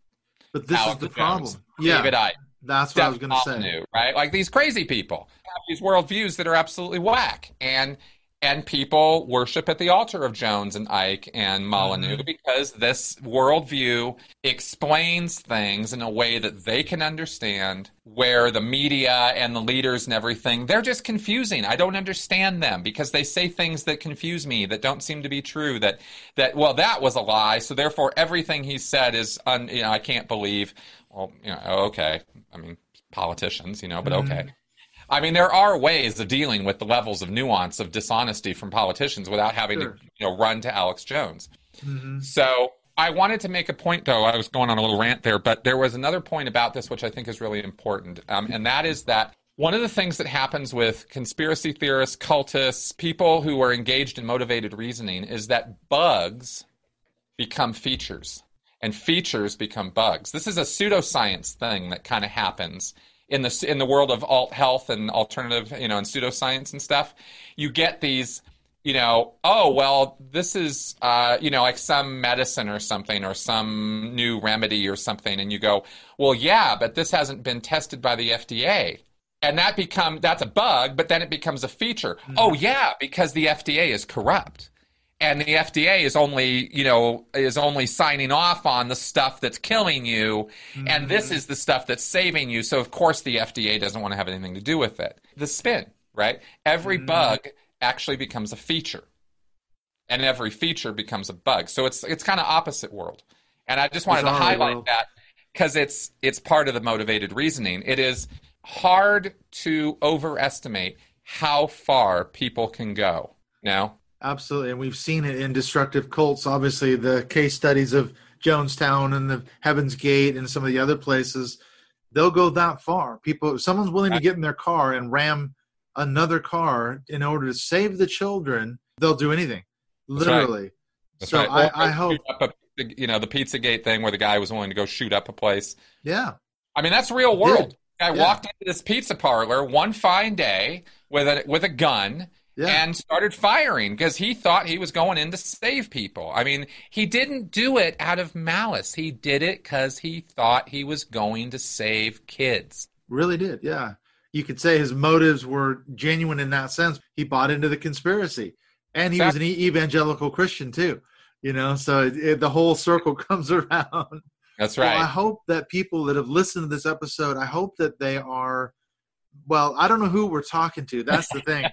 But this Alex is the Jones, problem. Yeah, David Icke, that's what I was going to say. Molyneux, right? Like these crazy people have these worldviews that are absolutely whack. And And people worship at the altar of Jones and Icke and Molyneux mm-hmm. because this worldview explains things in a way that they can understand, where the media and the leaders and everything, they're just confusing. I don't understand them because they say things that confuse me, that don't seem to be true, that, that well, that was a lie, so therefore everything he said is, un, you know, I can't believe. Well, you know, okay. I mean, politicians, you know, but mm-hmm. okay. I mean, there are ways of dealing with the levels of nuance of dishonesty from politicians without having sure. to, you know, run to Alex Jones. Mm-hmm. So I wanted to make a point, though. I was going on a little rant there, but there was another point about this which I think is really important, um, and that is that one of the things that happens with conspiracy theorists, cultists, people who are engaged in motivated reasoning is that bugs become features, and features become bugs. This is a pseudoscience thing that kind of happens in the in the world of alt health and alternative, you know, and pseudoscience and stuff. You get these, you know, oh, well, this is, uh, you know, like some medicine or something or some new remedy or something. And you go, well, yeah, but this hasn't been tested by the F D A. And that become that's a bug, but then it becomes a feature. Mm-hmm. Oh, yeah, because the F D A is corrupt. And the F D A is only, you know, is only signing off on the stuff that's killing you. Mm-hmm. And this is the stuff that's saving you. So, of course, the F D A doesn't want to have anything to do with it. The spin, right? Every mm-hmm. bug actually becomes a feature. And every feature becomes a bug. So it's it's kind of opposite world. And I just wanted Bizarre to highlight world. that because it's it's part of the motivated reasoning. It is hard to overestimate how far people can go. Now, absolutely, and we've seen it in destructive cults. Obviously, the case studies of Jonestown and the Heaven's Gate and some of the other places, they'll go that far. People, if someone's willing to get in their car and ram another car in order to save the children, they'll do anything, literally. That's so right. That's right. I, I hope, a, you know, the Pizzagate thing where the guy was willing to go shoot up a place. Yeah, I mean that's real world. The guy yeah. walked into this pizza parlor one fine day with a with a gun. Yeah. And started firing because he thought he was going in to save people. I mean, he didn't do it out of malice. He did it because he thought he was going to save kids. Really did, yeah. You could say his motives were genuine in that sense. He bought into the conspiracy. And he exactly. was an evangelical Christian too. You know, so it, it, the whole circle comes around. That's right. Well, I hope that people that have listened to this episode, I hope that they are well, I don't know who we're talking to. That's the thing.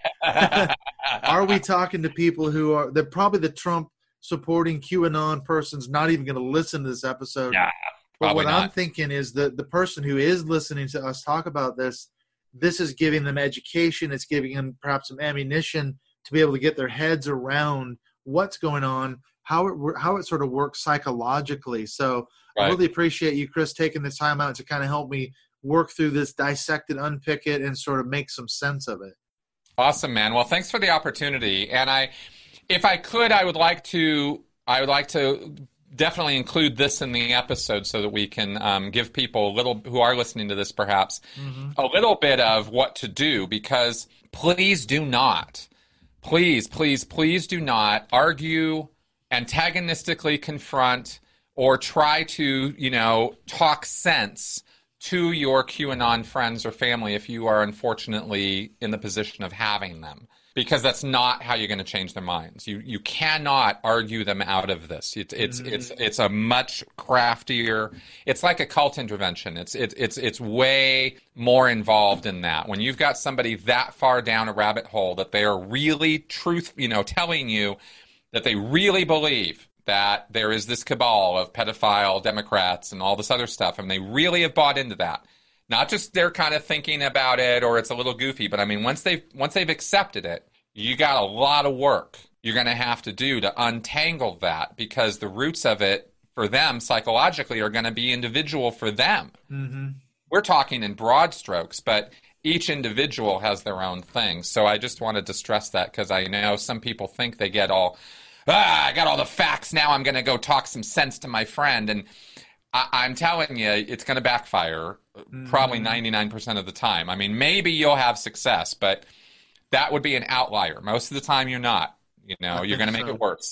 Are we talking to people who are, they're probably the Trump supporting QAnon person's not even going to listen to this episode. Yeah, but what not. I'm thinking is that the person who is listening to us talk about this, this is giving them education. It's giving them perhaps some ammunition to be able to get their heads around what's going on, how it how it sort of works psychologically. So right. I really appreciate you, Chris, taking the time out to kind of help me work through this, dissect it, unpick it, and sort of make some sense of it. Awesome, man. Well, thanks for the opportunity. And I, if I could, I would like to, I would like to definitely include this in the episode so that we can um, give people a little, who are listening to this perhaps, mm-hmm. a little bit of what to do, because please do not, please, please, please do not argue, antagonistically confront, or try to, you know, talk sense to your QAnon friends or family if you are unfortunately in the position of having them, because that's not how you're going to change their minds. You you cannot argue them out of this. It's it's mm-hmm. it's it's a much craftier. It's like a cult intervention. It's it's it's it's way more involved in that. When you've got somebody that far down a rabbit hole that they are really truth, you know, telling you that they really believe that there is this cabal of pedophile Democrats and all this other stuff, and they really have bought into that. Not just they're kind of thinking about it or it's a little goofy, but I mean, once they've, once they've accepted it, you got a lot of work you're going to have to do to untangle that, because the roots of it for them psychologically are going to be individual for them. Mm-hmm. We're talking in broad strokes, but each individual has their own thing. So I just wanted to stress that, because I know some people think they get all, ah, I got all the facts, now I'm going to go talk some sense to my friend. And I- I'm telling you, it's going to backfire mm-hmm. probably ninety-nine percent of the time. I mean, maybe you'll have success, but that would be an outlier. Most of the time you're not. You know, I you're going to make so. it worse.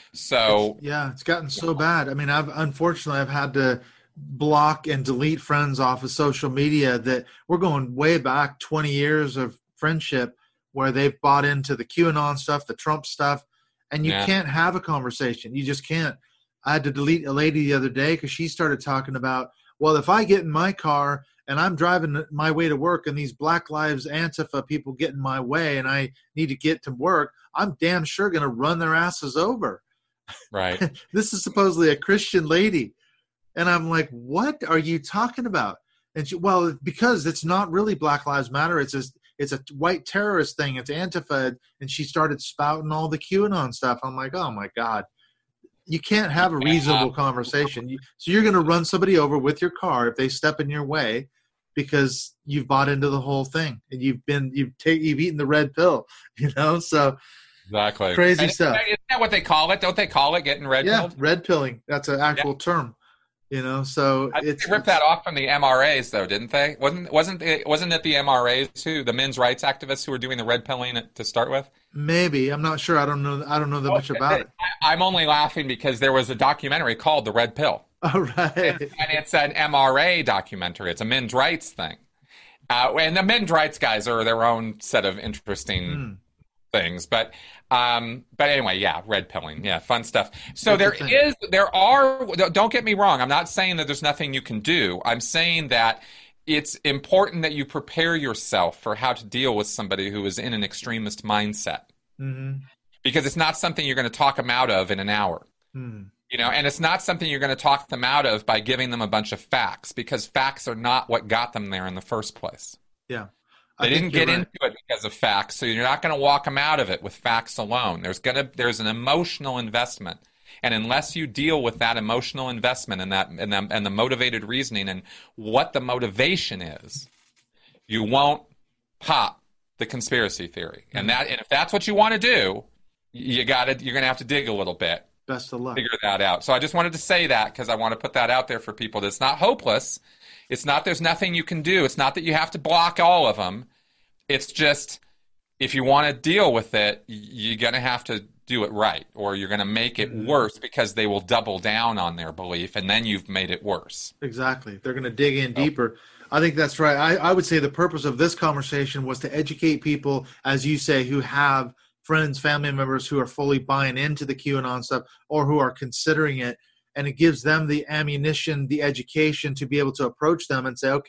So it's, yeah, it's gotten so bad. I mean, I've unfortunately I've had to block and delete friends off of social media that we're going way back twenty years of friendship where they've bought into the QAnon stuff, the Trump stuff. And you yeah. can't have a conversation. You just can't. I had to delete a lady the other day because she started talking about, well, if I get in my car and I'm driving my way to work and these Black Lives Antifa people get in my way and I need to get to work, I'm damn sure going to run their asses over. Right. This is supposedly a Christian lady. And I'm like, what are you talking about? And she, well, because it's not really Black Lives Matter. It's just, it's a white terrorist thing. It's Antifa. And she started spouting all the QAnon stuff. I'm like, oh, my God. You can't have a reasonable conversation. You, so you're going to run somebody over with your car if they step in your way because you've bought into the whole thing. And you've been, you've, take, you've eaten the red pill, you know? So exactly. Crazy and stuff. Isn't that what they call it? Don't they call it getting red yeah, pilled? Yeah, red pilling. That's an actual yeah. term. You know, so I it's they ripped it's, that off from the M R As, though, didn't they? Wasn't wasn't it, wasn't it the M R As who, the men's rights activists who were doing the red pilling to start with? Maybe. I'm not sure. I don't know. I don't know that oh, much about it. I, I'm only laughing because there was a documentary called The Red Pill. All right. And, and it's an M R A documentary. It's a men's rights thing. Uh, and the men's rights guys are their own set of interesting mm. things. But um, but anyway, yeah, red pilling. Yeah, fun stuff. So there is, there are, don't get me wrong. I'm not saying that there's nothing you can do. I'm saying that it's important that you prepare yourself for how to deal with somebody who is in an extremist mindset. Mm-hmm. Because it's not something you're going to talk them out of in an hour. Mm. You know, and it's not something you're going to talk them out of by giving them a bunch of facts, because facts are not what got them there in the first place. Yeah. They didn't get right. into it because of facts, so you're not going to walk them out of it with facts alone. There's going to there's an emotional investment, and unless you deal with that emotional investment and that and the, and the motivated reasoning and what the motivation is, you won't pop the conspiracy theory. Mm-hmm. And that and if that's what you want to do, you got to you're going to have to dig a little bit. Best of luck. Figure that out. So I just wanted to say that because I want to put that out there for people. That it's not hopeless. It's not there's nothing you can do. It's not that you have to block all of them. It's just if you want to deal with it, you're going to have to do it right, or you're going to make it worse because they will double down on their belief, and then you've made it worse. Exactly. They're going to dig in deeper. I think that's right. I, I would say the purpose of this conversation was to educate people, as you say, who have friends, family members who are fully buying into the QAnon stuff or who are considering it. And it gives them the ammunition, the education to be able to approach them and say, okay,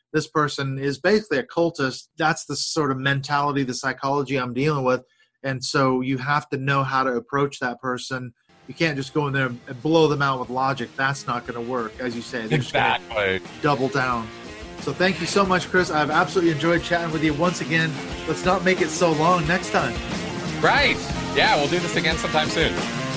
this person is basically a cultist. That's the sort of mentality, the psychology I'm dealing with. And so you have to know how to approach that person. You can't just go in there and blow them out with logic. That's not going to work, as you say. They're Exactly. Double down. So thank you so much, Chris. I've absolutely enjoyed chatting with you once again. Let's not make it so long next time. Right. Yeah, we'll do this again sometime soon.